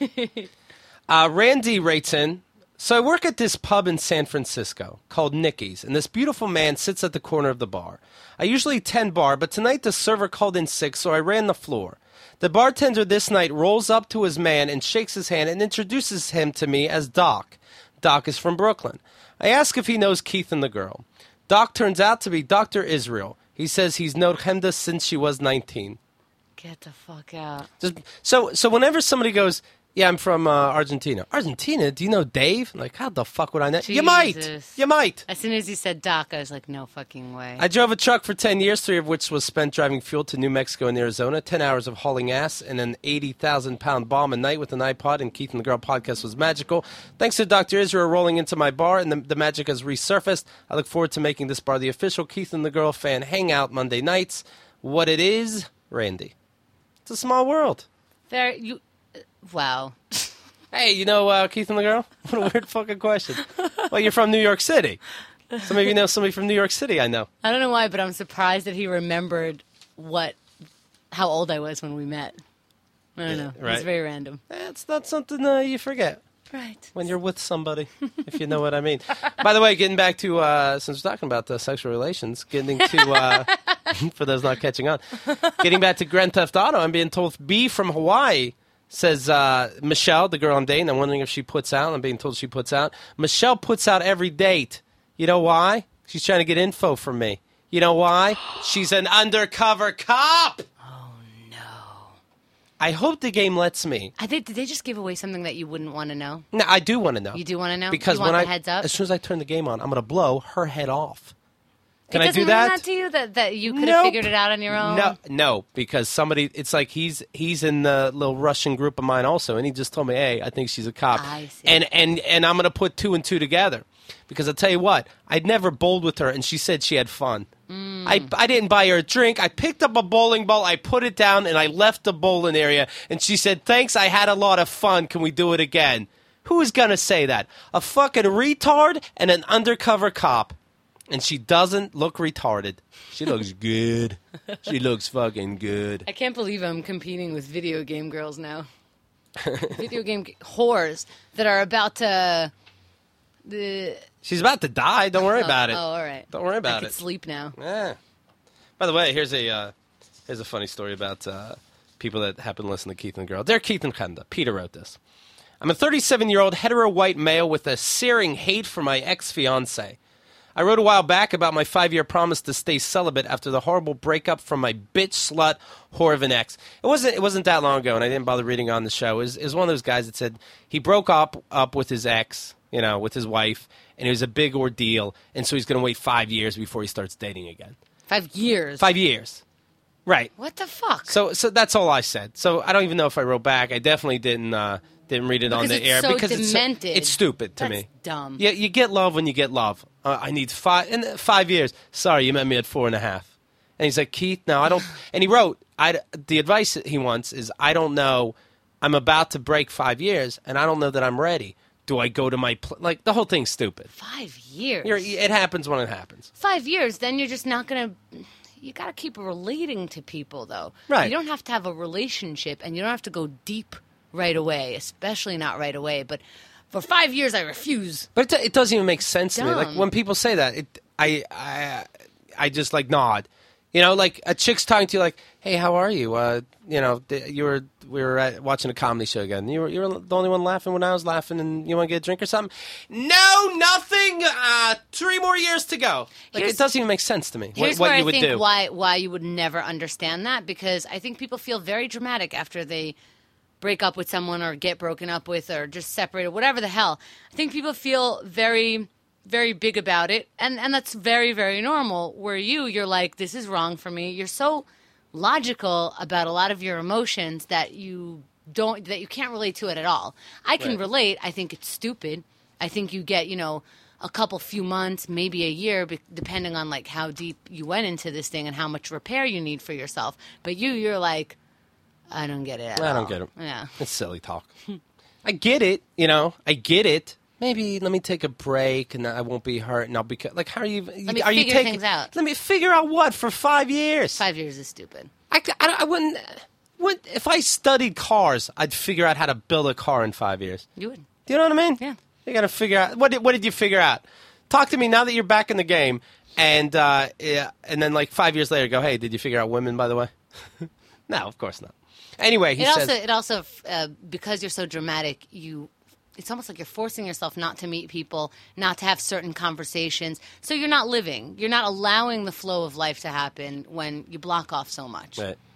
Uh, Randy writes in. So I work at this pub in San Francisco called Nicky's, and this beautiful man sits at the corner of the bar. I usually tend bar, but tonight the server called in sick, so I ran the floor. The bartender this night rolls up to his man and shakes his hand and introduces him to me as Doc. Doc is from Brooklyn. I ask if he knows Keith and the girl. Doc turns out to be Doctor Israel. He says he's known Chemda since she was nineteen. Get the fuck out. Just, so, so whenever somebody goes, Yeah, I'm from uh, Argentina. Argentina? Do you know Dave? Like, how the fuck would I know? Jesus. You might. You might. As soon as you said Doc, I was like, no fucking way. I drove a truck for ten years, three of which was spent driving fuel to New Mexico and Arizona. ten hours of hauling ass and an eighty thousand pound bomb a night with an iPod, and Keith and the Girl podcast was magical. Thanks to Doctor Israel rolling into my bar, and the, the magic has resurfaced. I look forward to making this bar the official Keith and the Girl fan hangout Monday nights. What it is, Randy. It's a small world. There, you... Wow. Hey, you know uh, Keith and the Girl? What a weird fucking question. Well, you're from New York City. Some of you know somebody from New York City, I know. I don't know why, but I'm surprised that he remembered what, how old I was when we met. I don't Yeah, know. right. It's very random. That's not something uh, you forget. Right. When you're with somebody, if you know what I mean. By the way, getting back to, uh, since we're talking about uh, sexual relations, getting to, uh, for those not catching on, getting back to Grand Theft Auto, I'm being told B from Hawaii says uh, Michelle, the girl I'm dating. I'm wondering if she puts out. I'm being told she puts out. Michelle puts out every date. You know why? She's trying to get info from me. You know why? She's an undercover cop. Oh, no. I hope the game lets me. I think, did they just give away something that you wouldn't want to know? No, I do want to know. You do want to know? Because you want when the I, heads up? as soon as I turn the game on, I'm going to blow her head off. Can it I do doesn't that? mean that to you that, that you could have Nope. figured it out on your own? No, no, because somebody, it's like he's he's in the little Russian group of mine also, and he just told me, hey, I think she's a cop. I see. And, and, and I'm going to put two and two together. Because I'll tell you what, I'd never bowled with her, and she said she had fun. Mm. I, I didn't buy her a drink. I picked up a bowling ball, I put it down, and I left the bowling area. And she said, thanks, I had a lot of fun. Can we do it again? Who is going to say that? A fucking retard and an undercover cop. And she doesn't look retarded. She looks good. She looks fucking good. I can't believe I'm competing with video game girls now. Video game g- whores that are about to... The, She's about to die. Don't worry oh, about it. Oh, all right. Don't worry I about could it. sleep now. Yeah. By the way, here's a uh, here's a funny story about uh, people that happen to listen to Keith and the Girl. They're Keith and Chenda. Peter wrote this. I'm a thirty-seven-year-old hetero white male with a searing hate for my ex-fiancé. I wrote a while back about my five-year promise to stay celibate after the horrible breakup from my bitch slut whore of an ex. It wasn't it wasn't that long ago, and I didn't bother reading on the show. It was, it was one of those guys that said he broke up up with his ex, you know, with his wife, and it was a big ordeal, and so he's going to wait five years before he starts dating again. Five years? Five years. Right. What the fuck? So so that's all I said. So I don't even know if I wrote back. I definitely didn't uh, didn't read it because on the it's air so because demented. it's it's stupid to That's me. dumb. Yeah, you get love when you get love. Uh, I need five in five years. Sorry, you met me at four and a half. And he's like, Keith, no, I don't. And he wrote, I the advice he wants is, I don't know. I'm about to break five years, and I don't know that I'm ready. Do I go to my pl-? Like the whole thing's stupid. Five years? You're, it happens when it happens. Five years, then you're just not going to... You got to keep relating to people, though. Right. You don't have to have a relationship, and you don't have to go deep right away, especially not right away. But for five years, I refuse. But it, it doesn't even make sense to me. Like Dumb. when people say that, it, I, I, I just like nod. You know, like a chick's talking to you, like, "Hey, how are you? Uh, you know, th- you were we were at, watching a comedy show again. You were you were the only one laughing when I was laughing, and you want to get a drink or something? No, nothing. Uh, three more years to go. Like Here's- it doesn't even make sense to me. Here's what, what where you I would think do? why why you would never understand that, because I think people feel very dramatic after they break up with someone or get broken up with or just separated, whatever the hell. I think people feel very, very big about it, and, and that's very, very normal. Where you, you're like, this is wrong for me. You're so logical about a lot of your emotions that you don't, that you can't relate to it at all. I can Right. relate. I think it's stupid. I think you get, you know, a couple few months, maybe a year, be- depending on like how deep you went into this thing and how much repair you need for yourself. But you, you're like, I don't get it at I all. don't get it. Yeah. It's silly talk. I get it. You know, I get it. Maybe let me take a break and I won't be hurt and I'll be ca- like, how are you? Let me are you figure taking, things out. Let me figure out what for five years. Five years is stupid. I, I, I wouldn't. What if I studied cars? I'd figure out how to build a car in five years. You would. Do you know what I mean? Yeah. You got to figure out what did what did you figure out? Talk to me now that you're back in the game, and uh, yeah, and then like five years later, go, hey, did you figure out women? By the way, no, of course not. Anyway, he It says, also, it also, uh, because you're so dramatic, you. It's almost like you're forcing yourself not to meet people, not to have certain conversations. So you're not living. You're not allowing the flow of life to happen when you block off so much. right.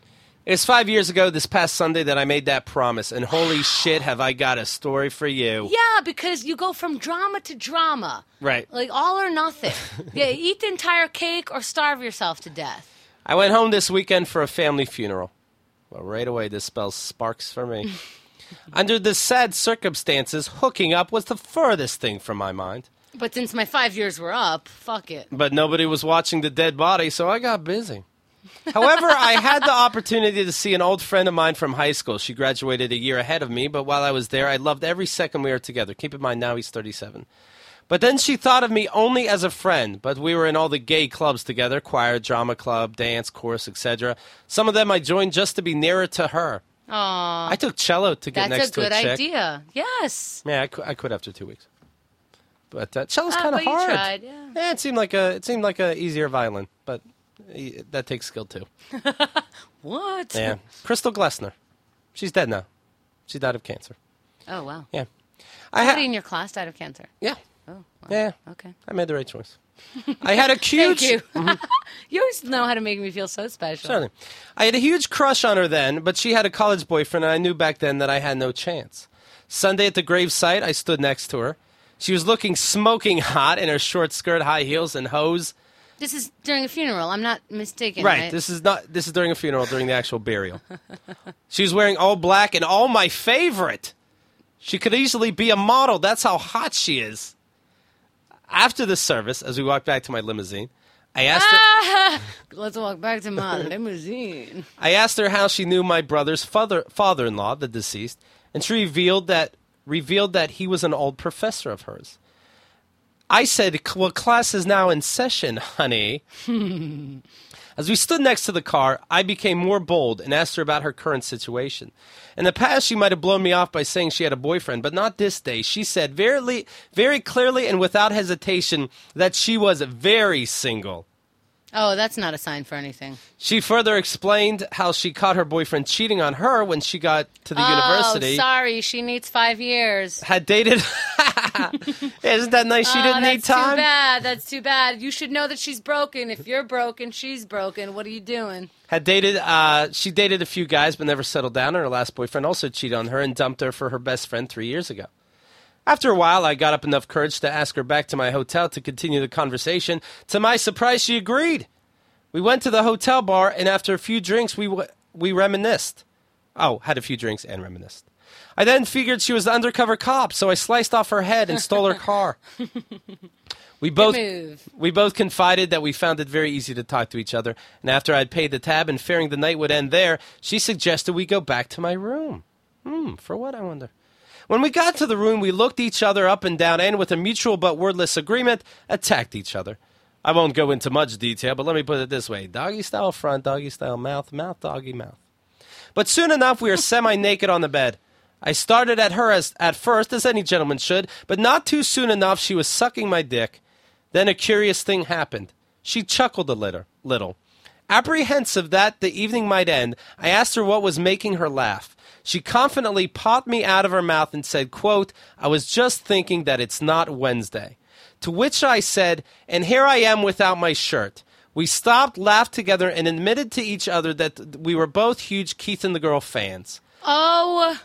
It's five years ago this past Sunday that I made that promise, and holy shit, have I got a story for you. Yeah, because you go from drama to drama. Right. Like all or nothing. Yeah, eat the entire cake or starve yourself to death. I went home this weekend for a family funeral. Well, right away, this spells sparks for me. Under the sad circumstances, hooking up was the furthest thing from my mind. But since my five years were up, fuck it. But nobody was watching the dead body, so I got busy. However, I had the opportunity to see an old friend of mine from high school. She graduated a year ahead of me, but while I was there, I loved every second we were together. Keep in mind, now he's thirty-seven. But then she thought of me only as a friend, but we were in all the gay clubs together, choir, drama club, dance, chorus, et cetera. Some of them I joined just to be nearer to her. Aww. I took cello to get That's next a to a good chick. idea. Yes. Yeah, I, qu- I quit after two weeks. But uh, cello's Ah, kind of but you hard. tried, yeah. yeah, it seemed like a it seemed like a easier violin, but uh, that takes skill too. What? Yeah, Crystal Glessner, she's dead now. She died of cancer. Oh, wow. Yeah, I Somebody had in your class died of cancer. yeah Oh, wow. yeah. Okay. I made the right choice. I had a huge. Thank you. You always know how to make me feel so special. Certainly. I had a huge crush on her then, but she had a college boyfriend, and I knew back then that I had no chance. Sunday at the gravesite, I stood next to her. She was looking smoking hot in her short skirt, high heels, and hose. This is during a funeral. I'm not mistaken, Right. right? This is not. This is during a funeral, during the actual burial. She was wearing all black and all my favorite. She could easily be a model. That's how hot she is. After the service, as we walked back to my limousine, I asked her. Ah, let's walk back to my limousine. I asked her how she knew my brother's father father-in-law, the deceased, and she revealed that revealed that he was an old professor of hers. I said, "Well, class is now in session, honey." As we stood next to the car, I became more bold and asked her about her current situation. In the past, she might have blown me off by saying she had a boyfriend, but not this day. She said very, very clearly and without hesitation that she was very single. Oh, that's not a sign for anything. She further explained how she caught her boyfriend cheating on her when she got to the oh, university. sorry. She needs five years. Had dated. Isn't that nice? She oh, didn't need that's time. too bad. That's too bad. You should know that she's broken. If you're broken, she's broken. What are you doing? Had dated. Uh, she dated a few guys, but never settled down. And her last boyfriend also cheated on her and dumped her for her best friend three years ago. After a while, I got up enough courage to ask her back to my hotel to continue the conversation. To my surprise, she agreed. We went to the hotel bar, and after a few drinks, we w- we reminisced. Oh, had a few drinks and reminisced. I then figured she was the undercover cop, so I sliced off her head and stole her car. We both move. we both confided that we found it very easy to talk to each other, and after I'd paid the tab and fearing the night would end there, she suggested we go back to my room. Hmm, for what, I wonder? When we got to the room, we looked each other up and down, and with a mutual but wordless agreement, attacked each other. I won't go into much detail, but let me put it this way. Doggy style front, doggy style mouth, mouth, doggy mouth. But soon enough, we were semi-naked on the bed. I started at her as at first, as any gentleman should, but not too soon enough, she was sucking my dick. Then a curious thing happened. She chuckled a little. little. Apprehensive that the evening might end, I asked her what was making her laugh. She confidently popped me out of her mouth and said, quote, "I was just thinking that it's not Wednesday." To which I said, "And here I am without my shirt." We stopped, laughed together, and admitted to each other that we were both huge Keith and the Girl fans. Oh,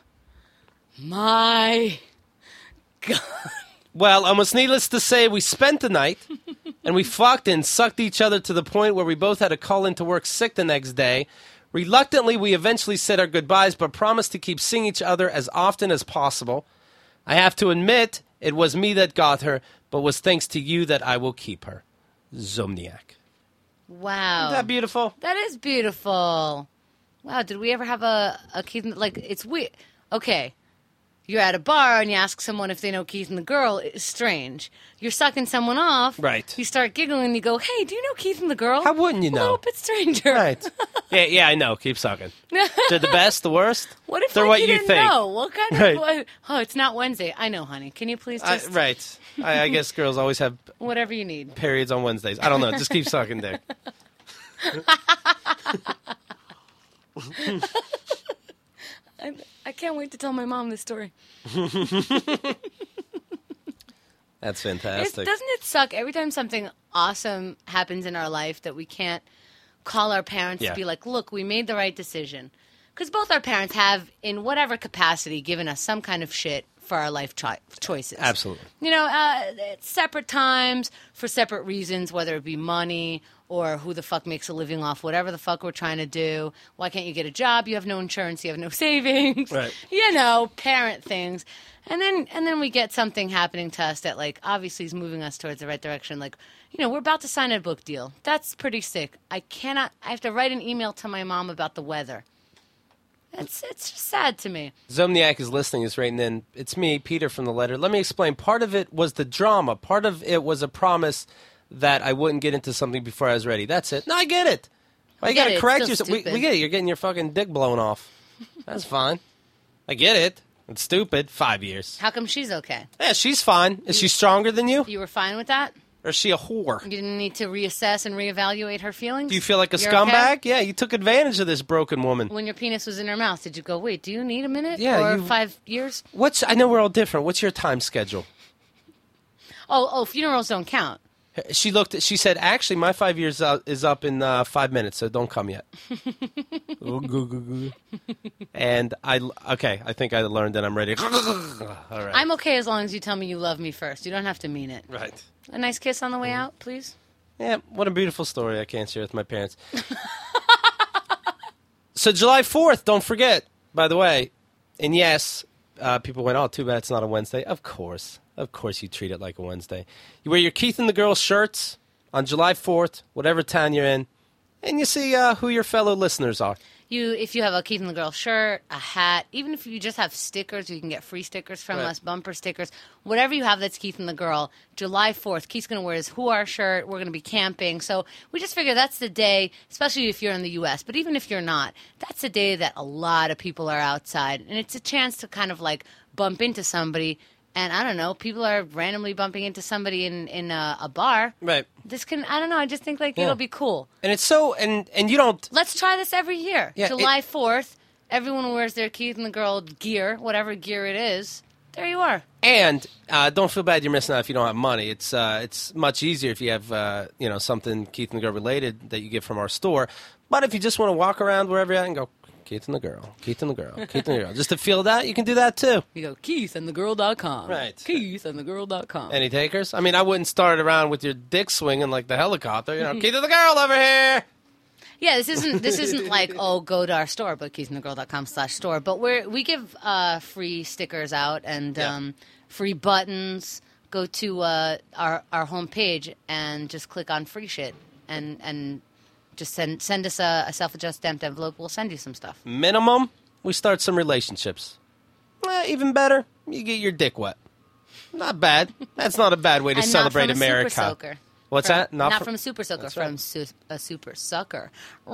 my God. Well, almost needless to say, we spent the night, and we fucked and sucked each other to the point where we both had to call into work sick the next day. Reluctantly, we eventually said our goodbyes, but promised to keep seeing each other as often as possible. I have to admit, it was me that got her, but was thanks to you that I will keep her. Zomniac. Wow. Isn't that beautiful? That is beautiful. Wow, did we ever have a, a Keith and, like, it's weird. Okay, you're at a bar and you ask someone if they know Keith and the Girl. It's strange. You're sucking someone off. Right. You start giggling and you go, hey, do you know Keith and the Girl? How wouldn't you A know? little bit stranger. Right. Yeah, yeah, I know. Keep sucking. They're the best, the worst? What if They're I what didn't you think. know? What kind of... Right. Oh, it's not Wednesday. I know, honey. Can you please I, just... right. I, I guess girls always have Whatever you need. periods on Wednesdays. I don't know. Just keep sucking dick. I, I can't wait to tell my mom this story. That's It's, fantastic. doesn't it suck every time something awesome happens in our life that we can't call our parents Yeah. to be like, look, we made the right decision. Because both our parents have, in whatever capacity, given us some kind of shit for our life cho- choices. Absolutely. You know, uh, it's separate times for separate reasons, whether it be money or who the fuck makes a living off whatever the fuck we're trying to do. Why can't you get a job? You have no insurance. You have no savings. Right. You know, parent things. And then and then we get something happening to us that, like, obviously is moving us towards the right direction. Like, you know, we're about to sign a book deal. That's pretty sick. I cannot – I have to write an email to my mom about the weather. It's it's just sad to me. Zomniac is listening, is writing in. It's me, Peter, from the letter. Let me explain. Part of it was the drama. Part of it was a promise that I wouldn't get into something before I was ready. That's it. No, I get it. Why you get got to it. correct It's yourself? still We, we stupid. get it. You're getting your fucking dick blown off. That's fine. I get it. It's stupid. Five years. How come she's okay? Yeah, she's fine. Is she stronger than you? You were fine with that? Or is she a whore? You didn't need to reassess and reevaluate her feelings? Do you feel like a You're scumbag? okay? Yeah, you took advantage of this broken woman. When your penis was in her mouth, did you go, wait, do you need a minute? Yeah, Or you- five years? What's? I know we're all different. What's your time schedule? Oh, oh, funerals don't count. She looked. She said, "Actually, my five years uh, is up in uh, five minutes, so don't come yet." And I, okay, I think I learned that I'm ready. All right. I'm okay as long as you tell me you love me first. You don't have to mean it. right. A nice kiss on the way out, please. Yeah, what a beautiful story I can't share with my parents. So July fourth, don't forget, by the way. And yes, uh, people went, oh, too bad it's not a Wednesday. Of course. Of course you treat it like a Wednesday. You wear your Keith and the Girl shirts on July fourth, whatever town you're in, and you see uh, who your fellow listeners are. You, if you have a Keith and the Girl shirt, a hat, even if you just have stickers, you can get free stickers from Right. us, bumper stickers, whatever you have that's Keith and the Girl. July fourth, Keith's going to wear his Who Are shirt. We're going to be camping. So we just figure that's the day, especially if you're in the U S, but even if you're not, that's the day that a lot of people are outside. And it's a chance to kind of like bump into somebody. And I don't know, people are randomly bumping into somebody in, in a, a bar. Right. This can, I don't know, I just think like Yeah. it'll be cool. And it's so, and, and you don't, Let's try this every year. Yeah, July fourth, everyone wears their Keith and the Girl gear, whatever gear it is. There you are. and uh, don't feel bad you're missing out if you don't have money. It's uh, it's much easier if you have uh, you know something Keith and the Girl related that you get from our store. But if you just want to walk around wherever you're at and go, Keith and the Girl, Keith and the Girl, Keith and the Girl, just to feel that, you can do that too. You go, keith and the girl dot com. Right. keith and the girl dot com. Any takers? I mean, I wouldn't start around with your dick swinging like the helicopter. You know, Keith and the Girl over here. Yeah, this isn't this isn't like, oh, go to our store, but keith and the girl dot com slash store. But we're, we give uh, free stickers out and Yeah. um, free buttons. Go to uh, our, our homepage and just click on free shit and, and just send send us a, a self-addressed stamped envelope. We'll send you some stuff. Minimum, we start some relationships. Eh, even better, you get your dick wet. Not bad. That's not a bad way to And not celebrate from a America. Super soaker. What's From- that? Not, Not, from a super soaker, That's from right. su- a super sucker.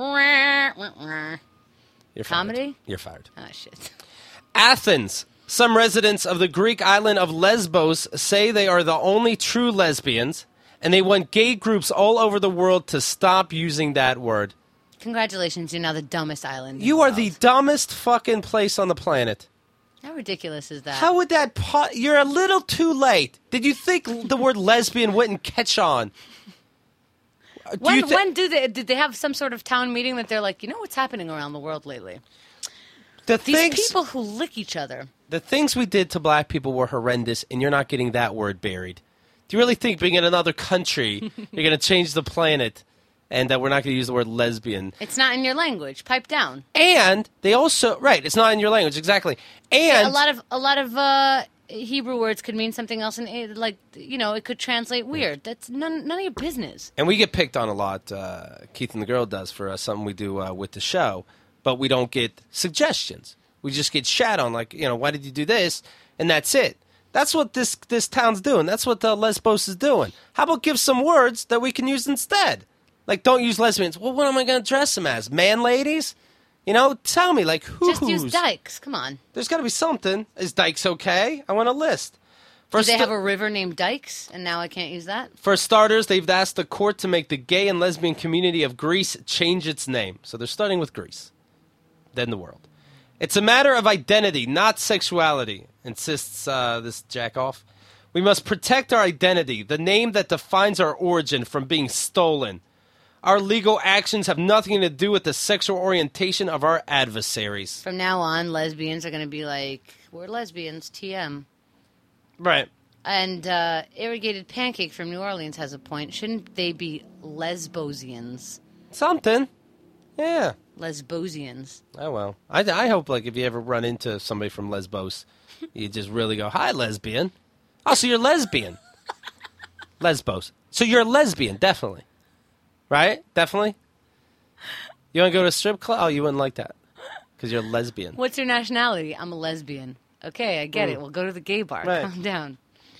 You're fired. Comedy? You're fired. Oh, shit. Athens. Some residents of the Greek island of Lesbos say they are the only true lesbians, and they want gay groups all over the world to stop using that word. Congratulations, you're now the dumbest island. in You the are the world. dumbest fucking place on the planet. How ridiculous is that? How would that... Po- You're a little too late. Did you think the word lesbian wouldn't catch on? Do when you thi- when do they did they have some sort of town meeting that they're like, you know what's happening around the world lately? the These things, people who lick each other. the things we did to black people were horrendous, and you're not getting that word buried. Do you really think being in another country, you're going to change the planet, and that we're not going to use the word lesbian? It's not in your language. Pipe down. And they also right, it's not in your language exactly. And a lot of a lot of uh, Hebrew words could mean something else, and it, like you know, it could translate weird. That's none none of your business. and we get picked on a lot. Uh, Keith and the Girl does for uh, something we do uh, with the show, but we don't get suggestions. We just get shat on, like, you know, why did you do this? And that's it. That's what this this town's doing. That's what uh, Lesbos is doing. How about give some words that we can use instead? Like, don't use lesbians. Well, what am I going to dress them as? Man, ladies? You know, tell me, like, who's? Just use dikes. Come on. There's got to be something. Is Dykes okay? I want a list. Do First, they have a river named Dykes, and now I can't use that? For starters, they've asked the court to make the gay and lesbian community of Greece change its name. So they're starting with Greece, then the world. It's a matter of identity, not sexuality, insists uh, this jackoff. We must protect our identity, the name that defines our origin, from being stolen. Our legal actions have nothing to do with the sexual orientation of our adversaries. From now on, lesbians are going to be like, we're lesbians, T M. Right. And uh, Irrigated Pancake from New Orleans has a point. Shouldn't they be Lesbosians? Something. Yeah. Lesbosians. Oh, well. I, I hope, like, if you ever run into somebody from Lesbos, you just really go, hi, lesbian. Oh, so you're lesbian. Lesbos. So you're a lesbian, definitely. Right? Definitely? You want to go to a strip club? Oh, you wouldn't like that because you're a lesbian. What's your nationality? I'm a lesbian. Okay, I get Mm. it. We'll go to the gay bar. Right. Calm down.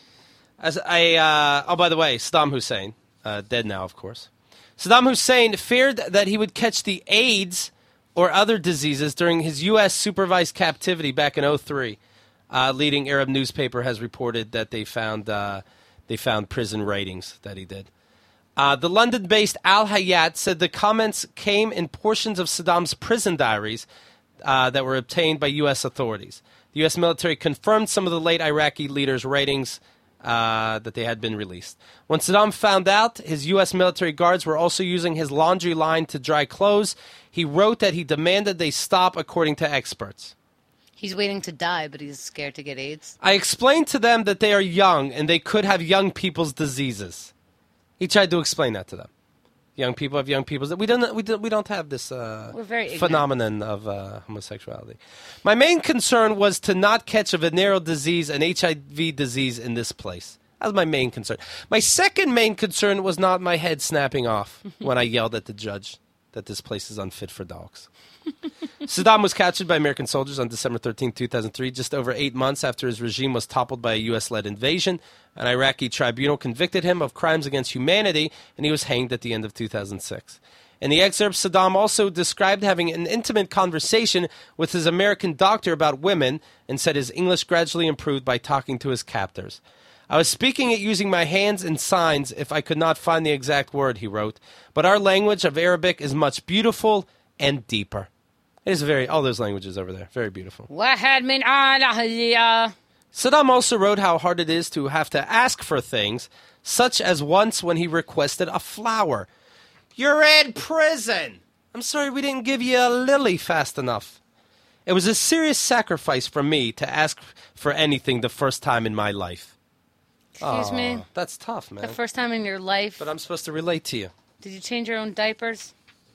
As I, uh, oh, by the way, Saddam Hussein, uh, dead now, of course. Saddam Hussein feared that he would catch the AIDS or other diseases during his U S supervised captivity back in oh three. Uh, leading Arab newspaper has reported that they found uh, they found prison writings that he did. Uh, the London-based Al Hayat said the comments came in portions of Saddam's prison diaries uh, that were obtained by U S authorities. The U S military confirmed some of the late Iraqi leaders' writings uh, that they had been released. When Saddam found out his U S military guards were also using his laundry line to dry clothes, he wrote that he demanded they stop, according to experts. He's waiting to die, but he's scared to get AIDS. I explained to them that they are young and they could have young people's diseases. He tried to explain that to them. Young people have young people's. We don't. We don't. We don't have this uh, We're very ignorant. phenomenon of uh, homosexuality. My main concern was to not catch a venereal disease, an H I V disease, in this place. That was my main concern. My second main concern was not my head snapping off when I yelled at the judge that this place is unfit for dogs. Saddam was captured by American soldiers on December thirteenth, two thousand three, just over eight months after his regime was toppled by a U S-led invasion. An Iraqi tribunal convicted him of crimes against humanity, and he was hanged at the end of two thousand six. In the excerpt, Saddam also described having an intimate conversation with his American doctor about women and said his English gradually improved by talking to his captors. I was speaking it using my hands and signs if I could not find the exact word, he wrote. But our language of Arabic is much beautiful and deeper. It is very, all those languages over there, very beautiful. Wahad min alahiyah. Saddam also wrote how hard it is to have to ask for things, such as once when he requested a flower. You're in prison! I'm sorry we didn't give you a lily fast enough. It was a serious sacrifice for me to ask for anything the first time in my life. Excuse Aw, me? That's tough, man. The first time in your life, But I'm supposed to relate to you. did you change your own diapers?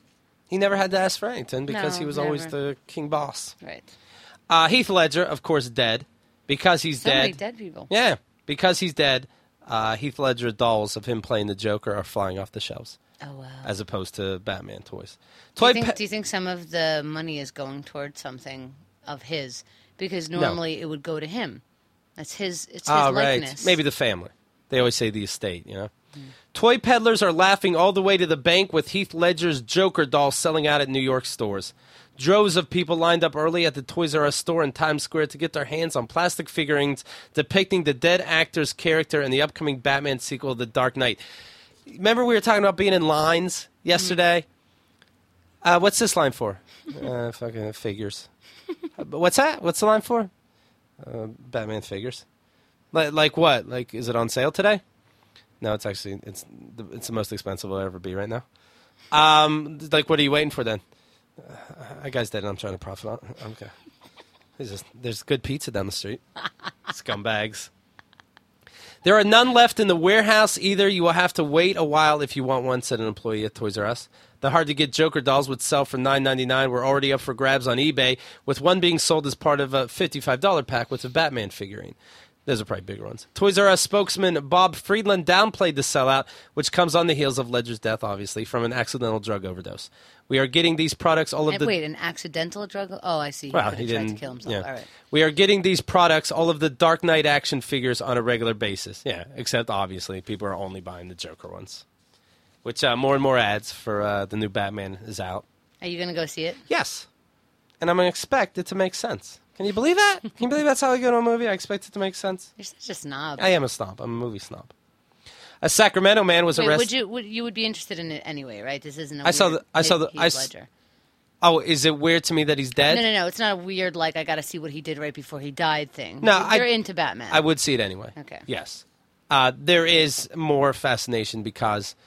He never had to ask for anything because No, he was always never. the king boss. Right. Uh, Heath Ledger, of course, dead. Because he's So dead. many dead people. Yeah, because he's dead, uh, Heath Ledger dolls of him playing the Joker are flying off the shelves, Oh, wow. as opposed to Batman toys. Do you, Toy think, Pe- do you think some of the money is going towards something of his? Because normally it would go to him. That's his, it's his oh, likeness. right. Maybe the family. They always say the estate, you know? Mm. Toy peddlers are laughing all the way to the bank with Heath Ledger's Joker doll selling out at New York stores. Droves of people lined up early at the Toys R Us store in Times Square to get their hands on plastic figurines depicting the dead actor's character in the upcoming Batman sequel, The Dark Knight. Remember we were talking about being in lines yesterday? Mm. Uh, what's this line for? uh, fucking figures. What's that? What's the line for? Uh, Batman figures. Like, like what? Like, is it on sale today? No, it's actually it's the, it's the most expensive it'll ever be right now. Um, like, what are you waiting for then? Uh, I guy's dead, and I'm trying to profit on. Okay, there's just, there's good pizza down the street. Scumbags. There are none left in the warehouse either. You will have to wait a while if you want one," said an employee at Toys R Us. The hard-to-get Joker dolls would sell for nine ninety-nine. Were already up for grabs on eBay, with one being sold as part of a fifty-five dollars pack with a Batman figurine. Those are probably bigger ones. Toys R Us spokesman Bob Friedland downplayed the sellout, which comes on the heels of Ledger's death, obviously, from an accidental drug overdose. We are getting these products, all of And the... wait, an accidental drug? Oh, I see. He Well, could've he tried didn't... to kill himself. Yeah. All right. We are getting these products, all of the Dark Knight action figures, on a regular basis. Yeah, except, obviously, people are only buying the Joker ones. Which, uh, more and more ads for uh, the new Batman is out. Are you going to go see it? Yes. And I'm going to expect it to make sense. Can you believe that? Can you believe that's how I go to a movie? I expect it to make sense. You're such a snob. I am a snob. I'm a movie snob. A Sacramento man was Wait, arrested. would you would you would be interested in it anyway, right? This isn't a I saw weird the- I saw the- Heath I s- Ledger. Oh, is it weird to me that he's dead? No, no, no. It's not a weird, like, I got to see what he did right before he died thing. No, I- You're into Batman. I would see it anyway. Okay. Yes. Uh, there is more fascination because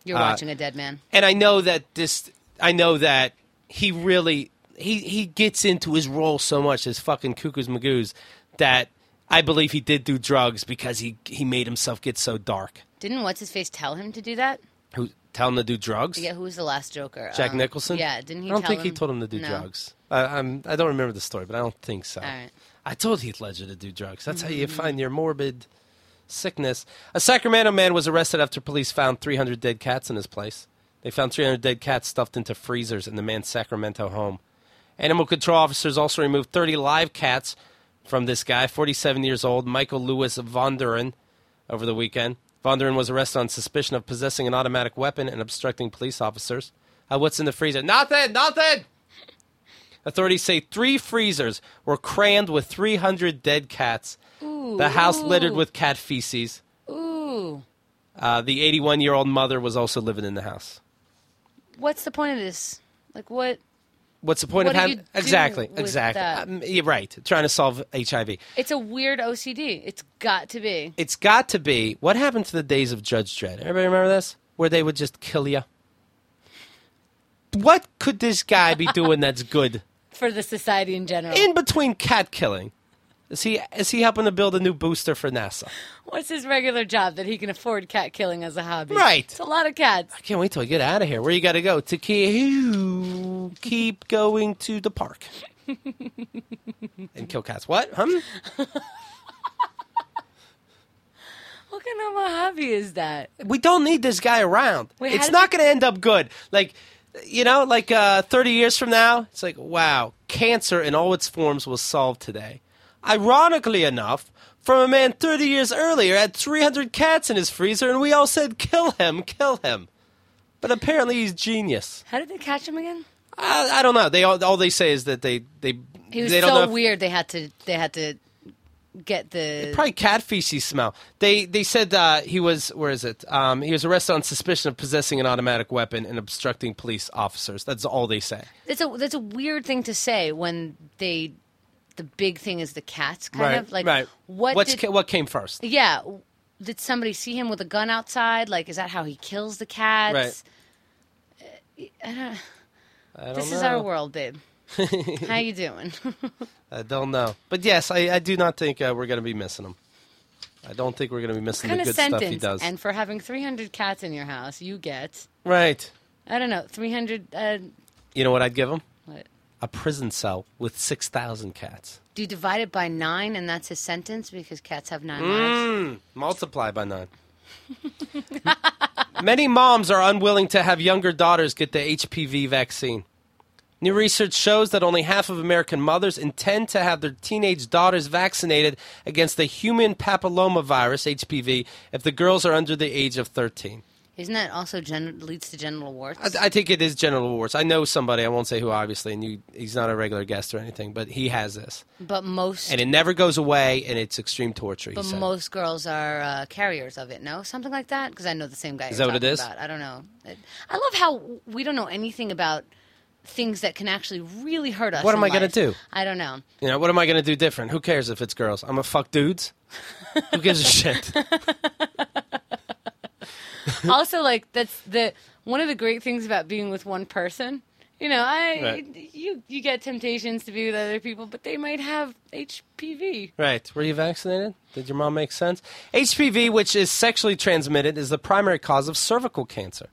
You're Uh, watching a dead man. And I know that this, I know that he really, he, he gets into his role so much as fucking Cuckoo's Magoos that I believe he did do drugs because he, he made himself get so dark. Didn't What's-His-Face tell him to do that? Who tell him to do drugs? Yeah, who was the last Joker? Jack Um, Nicholson? Yeah, didn't he I don't tell think him? he told him to do No. drugs. I, I'm, I don't remember the story, but I don't think so. All right. I told Heath Ledger to do drugs. That's Mm-hmm. how you find your morbid sickness. A Sacramento man was arrested after police found three hundred dead cats in his place. They found three hundred dead cats stuffed into freezers in the man's Sacramento home. Animal control officers also removed thirty live cats from this guy, forty-seven years old, Michael Lewis Vonderen, over the weekend. Vonderen was arrested on suspicion of possessing an automatic weapon and obstructing police officers. Uh, what's in the freezer? Nothing! Nothing! Authorities say three freezers were crammed with three hundred dead cats. Ooh, The house ooh. littered with cat feces. Ooh. Uh, the eighty-one-year-old mother was also living in the house. What's the point of this? Like, what? What's the point What of do having... you do Exactly, with exactly. that? Um, you're right. Trying to solve H I V. It's a weird O C D. It's got to be. It's got to be... What happened to the days of Judge Dredd? Everybody remember this? Where they would just kill you? What could this guy be doing that's good? For the society in general. In between cat killing, is he is he helping to build a new booster for NASA? What's his regular job that he can afford cat killing as a hobby? Right. It's a lot of cats. I can't wait till I get out of here. Where you got to go? To keep, keep going to the park and kill cats. What? Huh? What kind of a hobby is that? We don't need this guy around. Wait, how it's did not they- going to end up good. Like, you know, like uh, thirty years from now, it's like, wow, cancer in all its forms was solved today. Ironically enough, from a man thirty years earlier had three hundred cats in his freezer, and we all said, kill him, kill him. But apparently he's genius. How did they catch him again? I, I don't know. They all, all they say is that they they He was they don't know so if- weird. They had to. They had to get the. Probably cat feces smell. They they said uh, he was where is it? Um, he was arrested on suspicion of possessing an automatic weapon and obstructing police officers. That's all they say. That's a that's a weird thing to say when they. The big thing is the cats, kind right. of like right. what What's did, ca- what came first? Yeah, did somebody see him with a gun outside? Like, is that how he kills the cats? Right. I don't, I don't this know. is our world, babe. How you doing? I don't know. But yes, I, I do not think uh, we're going to be missing him. I don't think we're going to be missing kind the of good sentence. stuff he does. And for having three hundred cats in your house, you get right. I don't know three hundred. Uh, You know what I'd give him? what? A prison cell with six thousand cats. Do you divide it by nine, and that's his sentence because cats have nine lives? Mm, multiply by nine. Many moms are unwilling to have younger daughters get the H P V vaccine. New research shows that only half of American mothers intend to have their teenage daughters vaccinated against the human papillomavirus, H P V, if the girls are under the age of thirteen. Isn't that also gen- leads to genital warts? I, I think it is genital warts. I know somebody, I won't say who, obviously, and you, he's not a regular guest or anything, but he has this. but most And it never goes away, and it's extreme torture, he but said. most girls are uh, carriers of it. No, something like that. Because I know the same guy. Is you're that what it talking is? About. I don't know. It, I love how we don't know anything about things that can actually really hurt us. What am in I gonna life. do? I don't know. You know, what am I going to do different? Who cares if it's girls? I'm going to fuck dudes? Who gives a shit? Also, like that's the one of the great things about being with one person. You know, I Right. you you get temptations to be with other people, but they might have H P V. Right. Were you vaccinated? Did your mom make sense? H P V, which is sexually transmitted, is the primary cause of cervical cancer.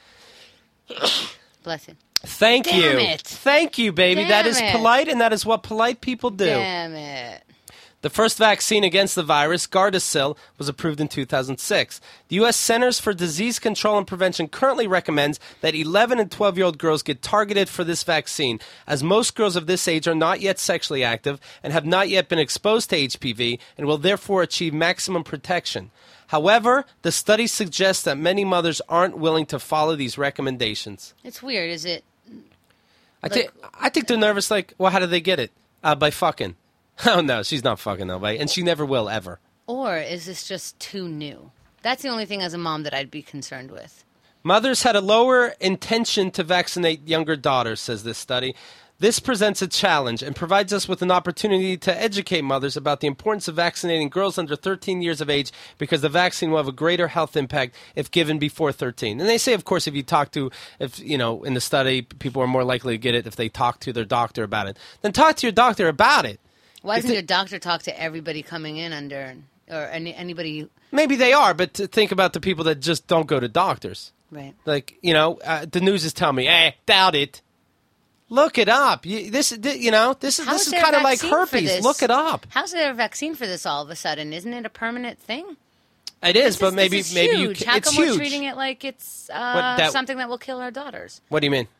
Bless you. Thank Damn you. it. Thank you, baby. Damn that is it. polite, and that is what polite people do. Damn it. The first vaccine against the virus, Gardasil, was approved in two thousand six. The U S Centers for Disease Control and Prevention currently recommends that eleven and twelve-year-old girls get targeted for this vaccine, as most girls of this age are not yet sexually active and have not yet been exposed to H P V and will therefore achieve maximum protection. However, the study suggests that many mothers aren't willing to follow these recommendations. It's weird, is it? I, think I think they're nervous, like, well, how do they get it? Uh, by fucking. Oh, no, she's not fucking nobody, and she never will, ever. Or is this just too new? That's the only thing as a mom that I'd be concerned with. Mothers had a lower intention to vaccinate younger daughters, says this study. This presents a challenge and provides us with an opportunity to educate mothers about the importance of vaccinating girls under thirteen years of age because the vaccine will have a greater health impact if given before thirteen. And they say, of course, if you talk to, if you know, in the study, people are more likely to get it if they talk to their doctor about it. Then talk to your doctor about it. Why doesn't If your doctor talk to everybody coming in under, or any, anybody? Maybe they are, but to think about the people that just don't go to doctors. Right. Like, you know, uh, the news is telling me, eh, doubt it. Look it up. You, this, you know, this is How this is is there a kind of like vaccine for herpes. this? Look it up. How's there a vaccine for this all of a sudden? Isn't it a permanent thing? It is, This but is- maybe this is maybe huge. you. How It's come we're huge. treating it like it's uh, What, that- something that will kill our daughters? What do you mean?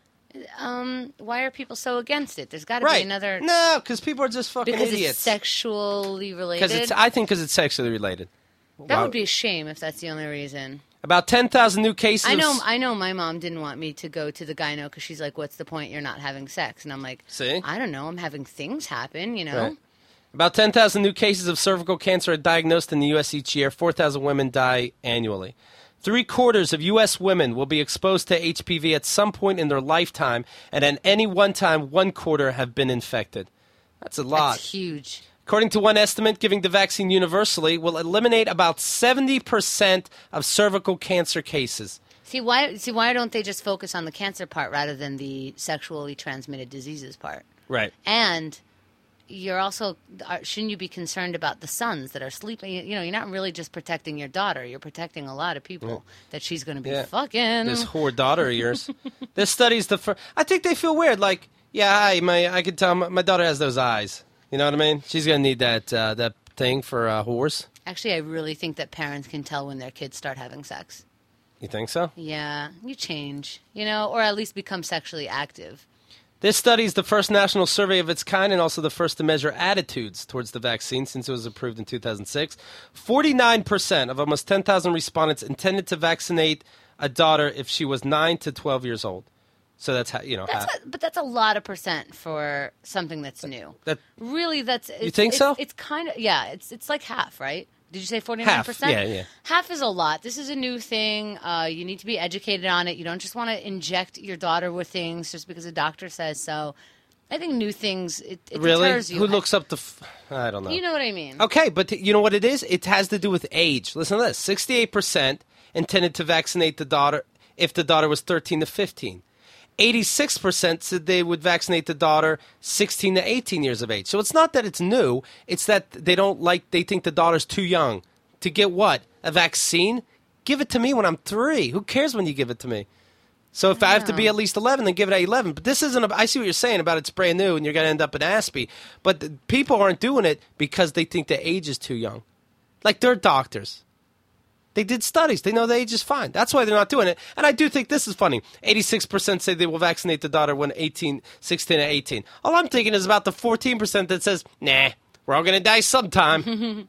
Um, why are people so against it? There's got to Right. be another No, because people are just fucking because idiots. it's sexually related. Because it's, I think, because it's sexually related. that Wow. would be a shame if that's the only reason. About ten thousand new cases. I of know. s- I know. My mom didn't want me to go to the gyno because she's like, "What's the point? You're not having sex." And I'm like, See? I don't know. I'm having things happen. You know. Right. About ten thousand new cases of cervical cancer are diagnosed in the U S each year. four thousand women die annually. Three quarters of U S women will be exposed to H P V at some point in their lifetime, and at any one time, one quarter have been infected. That's a lot. That's huge. According to one estimate, giving the vaccine universally will eliminate about seventy percent of cervical cancer cases. See why? See why don't they just focus on the cancer part rather than the sexually transmitted diseases part? Right. And you're also uh, shouldn't you be concerned about the sons that are sleeping? You know, you're not really just protecting your daughter. You're protecting a lot of people that she's going to be Yeah. fucking. This whore daughter of yours. This study's the first. I think they feel weird. Like, yeah, hi, my, I could tell my, my daughter has those eyes. You know what I mean? She's gonna need that uh, that thing for uh, whores. Actually, I really think that parents can tell when their kids start having sex. You think so? Yeah, you change, you know, or at least become sexually active. This study is the first national survey of its kind and also the first to measure attitudes towards the vaccine since it was approved in two thousand six. forty-nine percent of almost ten thousand respondents intended to vaccinate a daughter if she was nine to twelve years old. So that's how, you know. That's how, a, but that's a lot of percent for something that's new. that, Really, that's it's, You think it's, so? It's kind of yeah. It's it's like half, right? Did you say forty-nine half. percent? Yeah, yeah. Half is a lot. This is a new thing. Uh, you need to be educated on it. You don't just want to inject your daughter with things just because a doctor says so. I think new things it, it Really? deters you. Who looks up the? F- I don't know. You know what I mean? Okay, but you know what it is? It has to do with age. Listen to this: sixty-eight percent intended to vaccinate the daughter if the daughter was thirteen to fifteen. eighty-six percent said they would vaccinate the daughter sixteen to eighteen years of age. So it's not that it's new. It's that they don't like, they think the daughter's too young. To get what? A vaccine? Give it to me when I'm three. Who cares when you give it to me? So if I, I have to be at least eleven, then give it at eleven. But this isn't, a, I see what you're saying about it's brand new and you're going to end up in Aspie. But the, people aren't doing it because they think the age is too young. Like they're doctors. They did studies. They know the age is fine. That's why they're not doing it. And I do think this is funny. eighty-six percent say they will vaccinate the daughter when eighteen, sixteen to eighteen. All I'm thinking is about the fourteen percent that says, nah, we're all going to die sometime.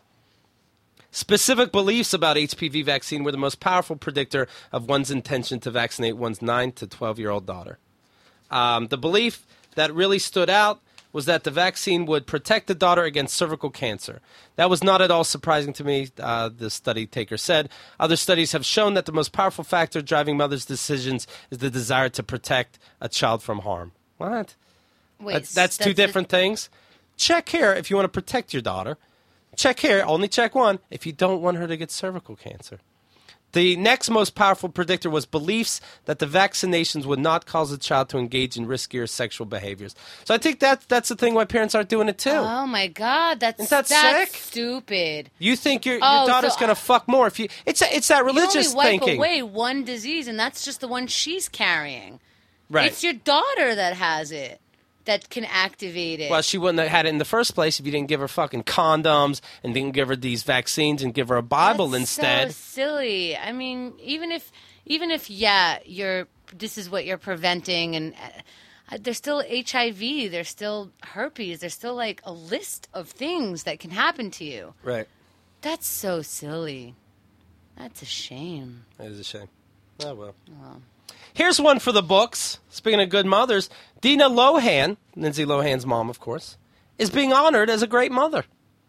Specific beliefs about H P V vaccine were the most powerful predictor of one's intention to vaccinate one's nine to twelve-year-old daughter. Um, the belief that really stood out was that the vaccine would protect the daughter against cervical cancer. That was not at all surprising to me, uh, the study taker said. Other studies have shown that the most powerful factor driving mothers' decisions is the desire to protect a child from harm. What? Wait, That's, that's two the- different things. Check here if you want to protect your daughter. Check here, only check one, if you don't want her to get cervical cancer. The next most powerful predictor was beliefs that the vaccinations would not cause a child to engage in riskier sexual behaviors. So I think that, that's the thing why parents aren't doing it too. Oh my God, that's Isn't that that's sick? stupid. You think your, Oh, your daughter's so, going to uh, fuck more if you... It's, a, it's that religious you only wipe thinking. away one disease, and that's just the one she's carrying. Right. It's your daughter that has it, that can activate it. Well, she wouldn't have had it in the first place if you didn't give her fucking condoms and didn't give her these vaccines and give her a Bible That's instead. So silly. I mean, even if, even if, yeah, you're. This is what you're preventing, and uh, there's still H I V. There's still herpes. There's still like a list of things that can happen to you. Right. That's so silly. That's a shame. That is a shame. Oh, well. Well. Here's one for the books. Speaking of good mothers, Dina Lohan, Lindsay Lohan's mom, of course, is being honored as a great mother.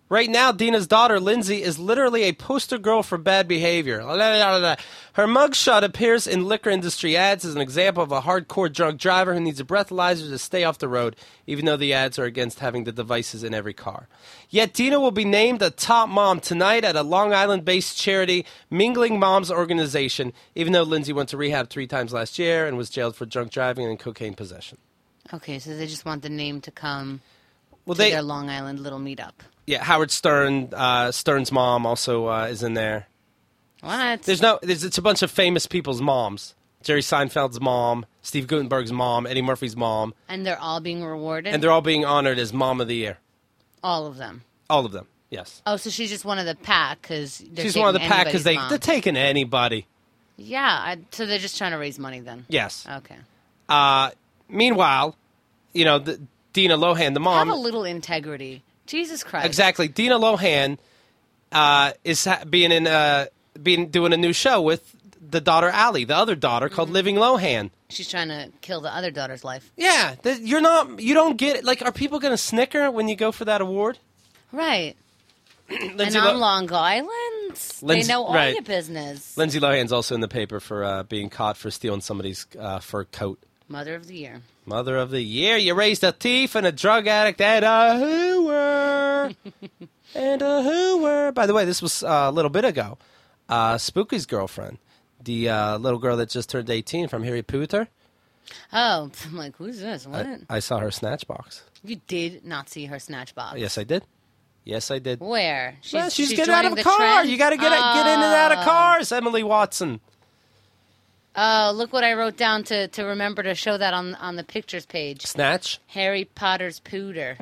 Right now, Dina's daughter, Lindsay, is literally a poster girl for bad behavior. Her mugshot appears in liquor industry ads as an example of a hardcore drunk driver who needs a breathalyzer to stay off the road, even though the ads are against having the devices in every car. Yet Dina will be named a top mom tonight at a Long Island-based charity, Mingling Moms organization, even though Lindsay went to rehab three times last year and was jailed for drunk driving and cocaine possession. Okay, so they just want the name to come well, to they, their Long Island little meetup. Yeah, Howard Stern, uh, Stern's mom also uh, is in there. What? There's no, there's, it's a bunch of famous people's moms. Jerry Seinfeld's mom, Steve Guttenberg's mom, Eddie Murphy's mom. And they're all being rewarded? And they're all being honored as Mom of the Year. All of them? All of them, yes. Oh, so she's just one of the pack because they're She's taking one of the pack because they, mom. they're taking anybody. Yeah, I, so they're just trying to raise money then? Yes. Okay. Uh, meanwhile, you know, the, Dina Lohan, the mom... Have a little integrity. Jesus Christ. Exactly. Dina Lohan uh, is ha- being in uh, being doing a new show with the daughter Allie, the other daughter called Mm-hmm. Living Lohan. She's trying to kill the other daughter's life. Yeah, th- you're not. You don't get it. Like, are people going to snicker when you go for that award? Right. Lindsay and on Lo- Long Island, Lindsay- they know all right. your business. Lindsay Lohan's also in the paper for uh, being caught for stealing somebody's uh, fur coat. Mother of the Year. Mother of the Year. You raised a thief and a drug addict and a hooer. and a hooer. By the way, this was uh, a little bit ago. Uh, Spooky's girlfriend, the uh, little girl that just turned eighteen from Harry Potter. Oh, I'm like, who's this? What? I, I saw her snatch box. You did not see her snatch box. Yes, I did. Yes, I did. Where? She's, Well, she's, she's getting out of joining a the car. trend? You got to get oh. get in and out of cars, Emily Watson. Oh, look what I wrote down to, to remember to show that on on the pictures page. Snatch. Harry Potter's pooter.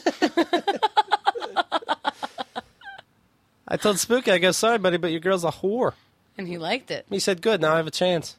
I told Spooky, I go, sorry, buddy, but your girl's a whore. And he liked it. He said, good, now I have a chance.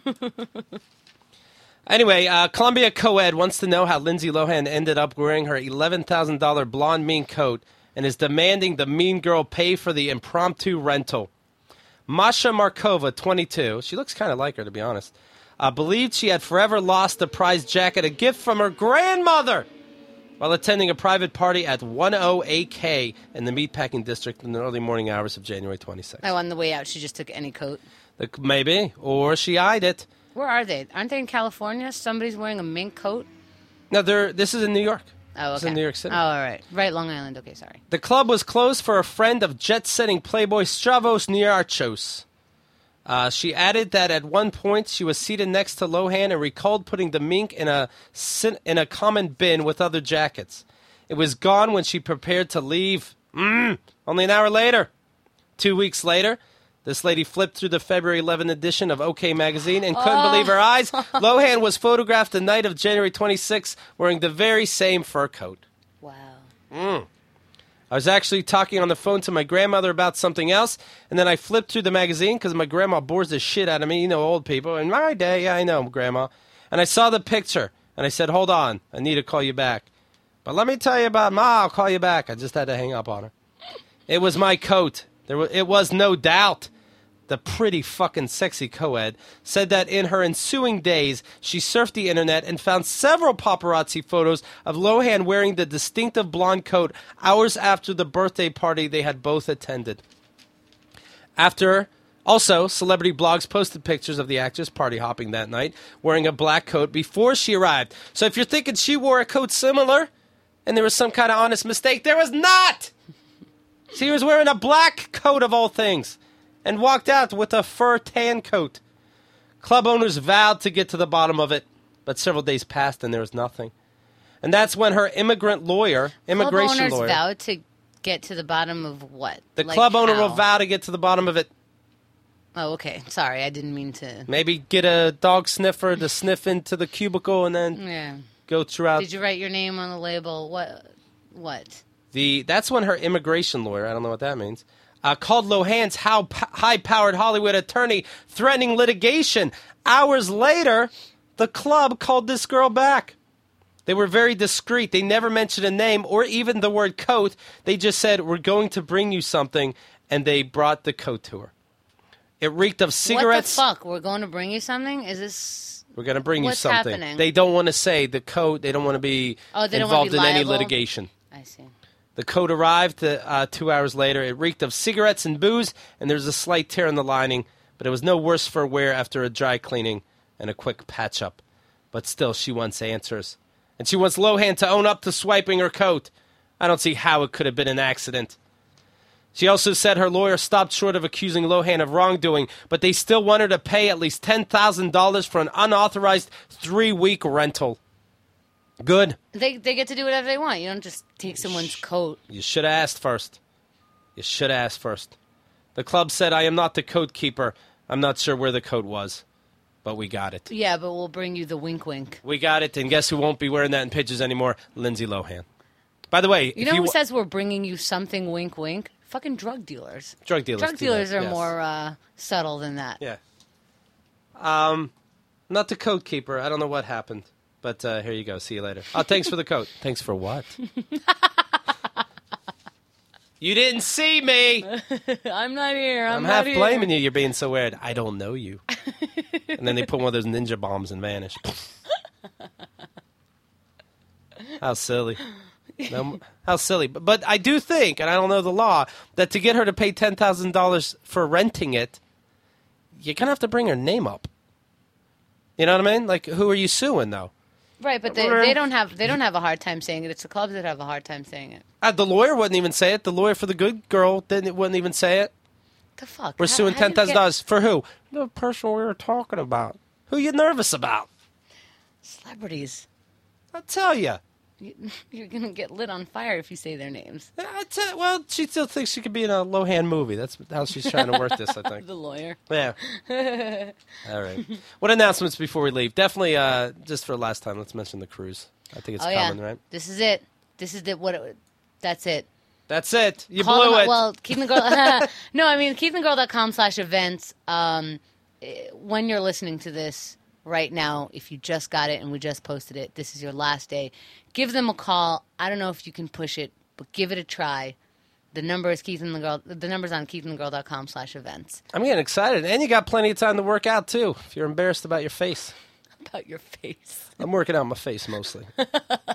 Anyway, uh, Columbia Co-Ed wants to know how Lindsay Lohan ended up wearing her eleven thousand dollars blonde mean coat and is demanding the mean girl pay for the impromptu rental. Masha Markova, twenty-two, she looks kind of like her, to be honest, uh, believed she had forever lost the prized jacket, a gift from her grandmother, while attending a private party at ten A K in the Meatpacking District in the early morning hours of January twenty-sixth. Oh, on the way out, she just took any coat. The, maybe, or she eyed it. Where are they? Aren't they in California? Somebody's wearing a mink coat? No, they're, this is in New York. Oh, okay. This is in New York City. Oh, all right. Right, Long Island. Okay, sorry. The club was closed for a friend of jet-setting playboy Stravos Niarchos. Uh, she added that at one point she was seated next to Lohan and recalled putting the mink in a in a common bin with other jackets. It was gone when she prepared to leave. Mm, only an hour later. Two weeks later, this lady flipped through the February eleventh edition of OK Magazine and couldn't Oh. believe her eyes. Lohan was photographed the night of January twenty-sixth wearing the very same fur coat. Wow. Mm. I was actually talking on the phone to my grandmother about something else, and then I flipped through the magazine because my grandma bores the shit out of me. You know, old people. In my day, yeah, I know, Grandma. And I saw the picture, and I said, hold on, I need to call you back. But let me tell you about Ma, I'll call you back. I just had to hang up on her. It was my coat. There was, it was no doubt. The pretty fucking sexy co-ed said that in her ensuing days, she surfed the internet and found several paparazzi photos of Lohan wearing the distinctive blonde coat hours after the birthday party they had both attended. After, also, celebrity blogs posted pictures of the actress party hopping that night, wearing a black coat before she arrived. So if you're thinking she wore a coat similar, and there was some kind of honest mistake, there was not! She was wearing a black coat of all things, and walked out with a fur tan coat. Club owners vowed to get to the bottom of it, but several days passed and there was nothing. And that's when her immigrant lawyer, immigration Club owners lawyer, vowed to get to the bottom of what? the Like club owner how? will vow to get to the bottom of it. Oh, okay. Sorry, I didn't mean to. Maybe get a dog sniffer to sniff into the cubicle and then Yeah. go throughout. Did you write your name on the label? What? What? The that's when her immigration lawyer, I don't know what that means, uh, called Lohan's how p- high-powered Hollywood attorney threatening litigation. Hours later, the club called this girl back. They were very discreet. They never mentioned a name or even the word coat. They just said, we're going to bring you something, and they brought the coat to her. It reeked of cigarettes. What the fuck? We're going to bring you something? Is this... We're going to bring What's you something. happening? They don't want to say the coat. They don't want to be Oh, they don't wanna involved be in any liable? litigation. I see. The coat arrived uh, two hours later. It reeked of cigarettes and booze, and there was a slight tear in the lining, but it was no worse for wear after a dry cleaning and a quick patch-up. But still, she wants answers. And she wants Lohan to own up to swiping her coat. I don't see how it could have been an accident. She also said her lawyer stopped short of accusing Lohan of wrongdoing, but they still want her to pay at least ten thousand dollars for an unauthorized three-week rental. Good. They they get to do whatever they want. You don't just take someone's coat. You should have asked first. You should have asked first. The club said, I am not the coat keeper. I'm not sure where the coat was, but we got it. Yeah, but we'll bring you the wink wink. We got it, and guess who won't be wearing that in pictures anymore? Lindsay Lohan. By the way, you know you who w- says we're bringing you something wink wink? Fucking drug dealers. Drug dealers. Drug dealers that, are yes. more uh, subtle than that. Yeah. Um, not the coat keeper. I don't know what happened, but uh, here you go. See you later. Oh, thanks for the coat. Thanks for what? You didn't see me. I'm not here. I'm, I'm not half here. blaming you. You're being so weird. I don't know you. And then they put one of those ninja bombs and vanish. How silly. No, how silly. But, but I do think, and I don't know the law, that to get her to pay ten thousand dollars for renting it, you're going to have to bring her name up. You know what I mean? Like, who are you suing, though? Right, but they, they don't have they don't have a hard time saying it. It's the clubs that have a hard time saying it. Uh, the lawyer wouldn't even say it. The lawyer for the good girl didn't wouldn't even say it. The fuck? We're How- suing how ten do you thousand get- dollars for who? The person we were talking about. Who you nervous about? Celebrities. I'll tell you. You- You're gonna get lit on fire if you say their names. I tell, well, she still thinks she could be in a Lohan movie. That's how she's trying to work this, I think. The lawyer. Yeah. All right. What announcements before we leave? Definitely, uh, just for last time, let's mention the cruise. I think it's oh coming, yeah. right? This is it. This is the what? It, that's it. That's it. You Call blew them, it. Well, keep the girl. No, I mean keep the girl dot com slash events. Um, eh, when you're listening to this right now, if you just got it and we just posted it, this is your last day. Give them a call. I don't know if you can push it, but give it a try. The number is Keith and the Girl. The number's on keith and the girl dot com slash events. I'm getting excited, and you got plenty of time to work out too. If you're embarrassed about your face, About your face. I'm working out my face mostly. you,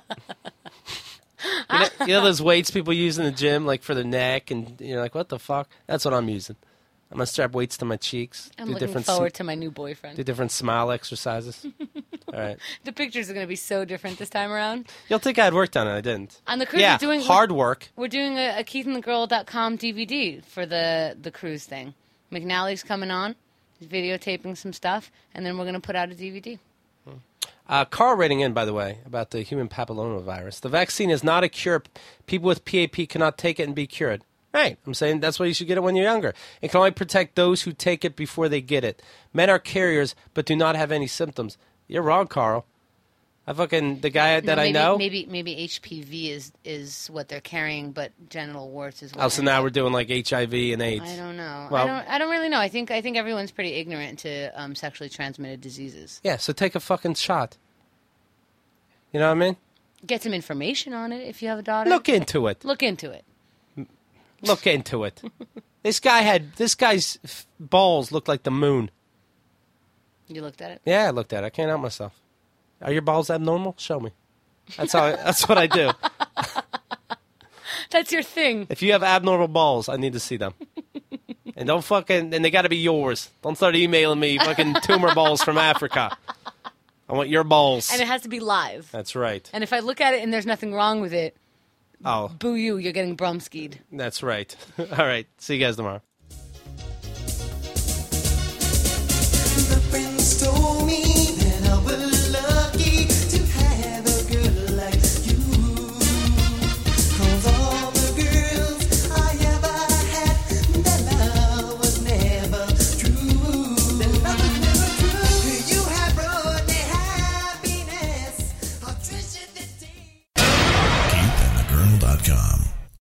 know, you know those weights people use in the gym, like for their neck, and you're like, "What the fuck?" That's what I'm using. I'm gonna strap weights to my cheeks. I'm do looking different forward sm- to my new boyfriend. do different smile exercises. All right, The pictures are going to be so different this time around. you'll think I had worked on it. I didn't. On the cruise, yeah, we're doing hard work. We're doing a, a keith and the girl dot com D V D for the the cruise thing. McNally's coming on, he's videotaping some stuff, and then we're going to put out a D V D. Uh, Carl writing in, by the way, about the human papillomavirus. The vaccine is not a cure. People with P A P cannot take it and be cured. Right. I'm saying that's why you should get it when you're younger. It can only protect those who take it before they get it. Men are carriers, but do not have any symptoms. You're wrong, Carl. I fucking, the guy that No, maybe, I know. Maybe maybe H P V is, is what they're carrying, but genital warts is what Oh, so now we're doing like H I V and AIDS. I don't know. Well- I don't. I don't really know. I think. I think everyone's pretty ignorant to um, sexually transmitted diseases. Yeah, so take a fucking shot. You know what I mean? Get some information on it if you have a daughter. Look into it. Look into it. Look into it. This guy had, this guy's f- balls looked like the moon. You looked at it. Yeah, I looked at it. I can't help myself. Are your balls abnormal? Show me. That's how. I, that's what I do. That's your thing. If you have abnormal balls, I need to see them. And don't fucking. And they got to be yours. Don't start emailing me fucking tumor balls from Africa. I want your balls. And it has to be live. That's right. And if I look at it and there's nothing wrong with it, Oh, boo you, you're getting brumskied. that's right. All right. See you guys tomorrow. The Prince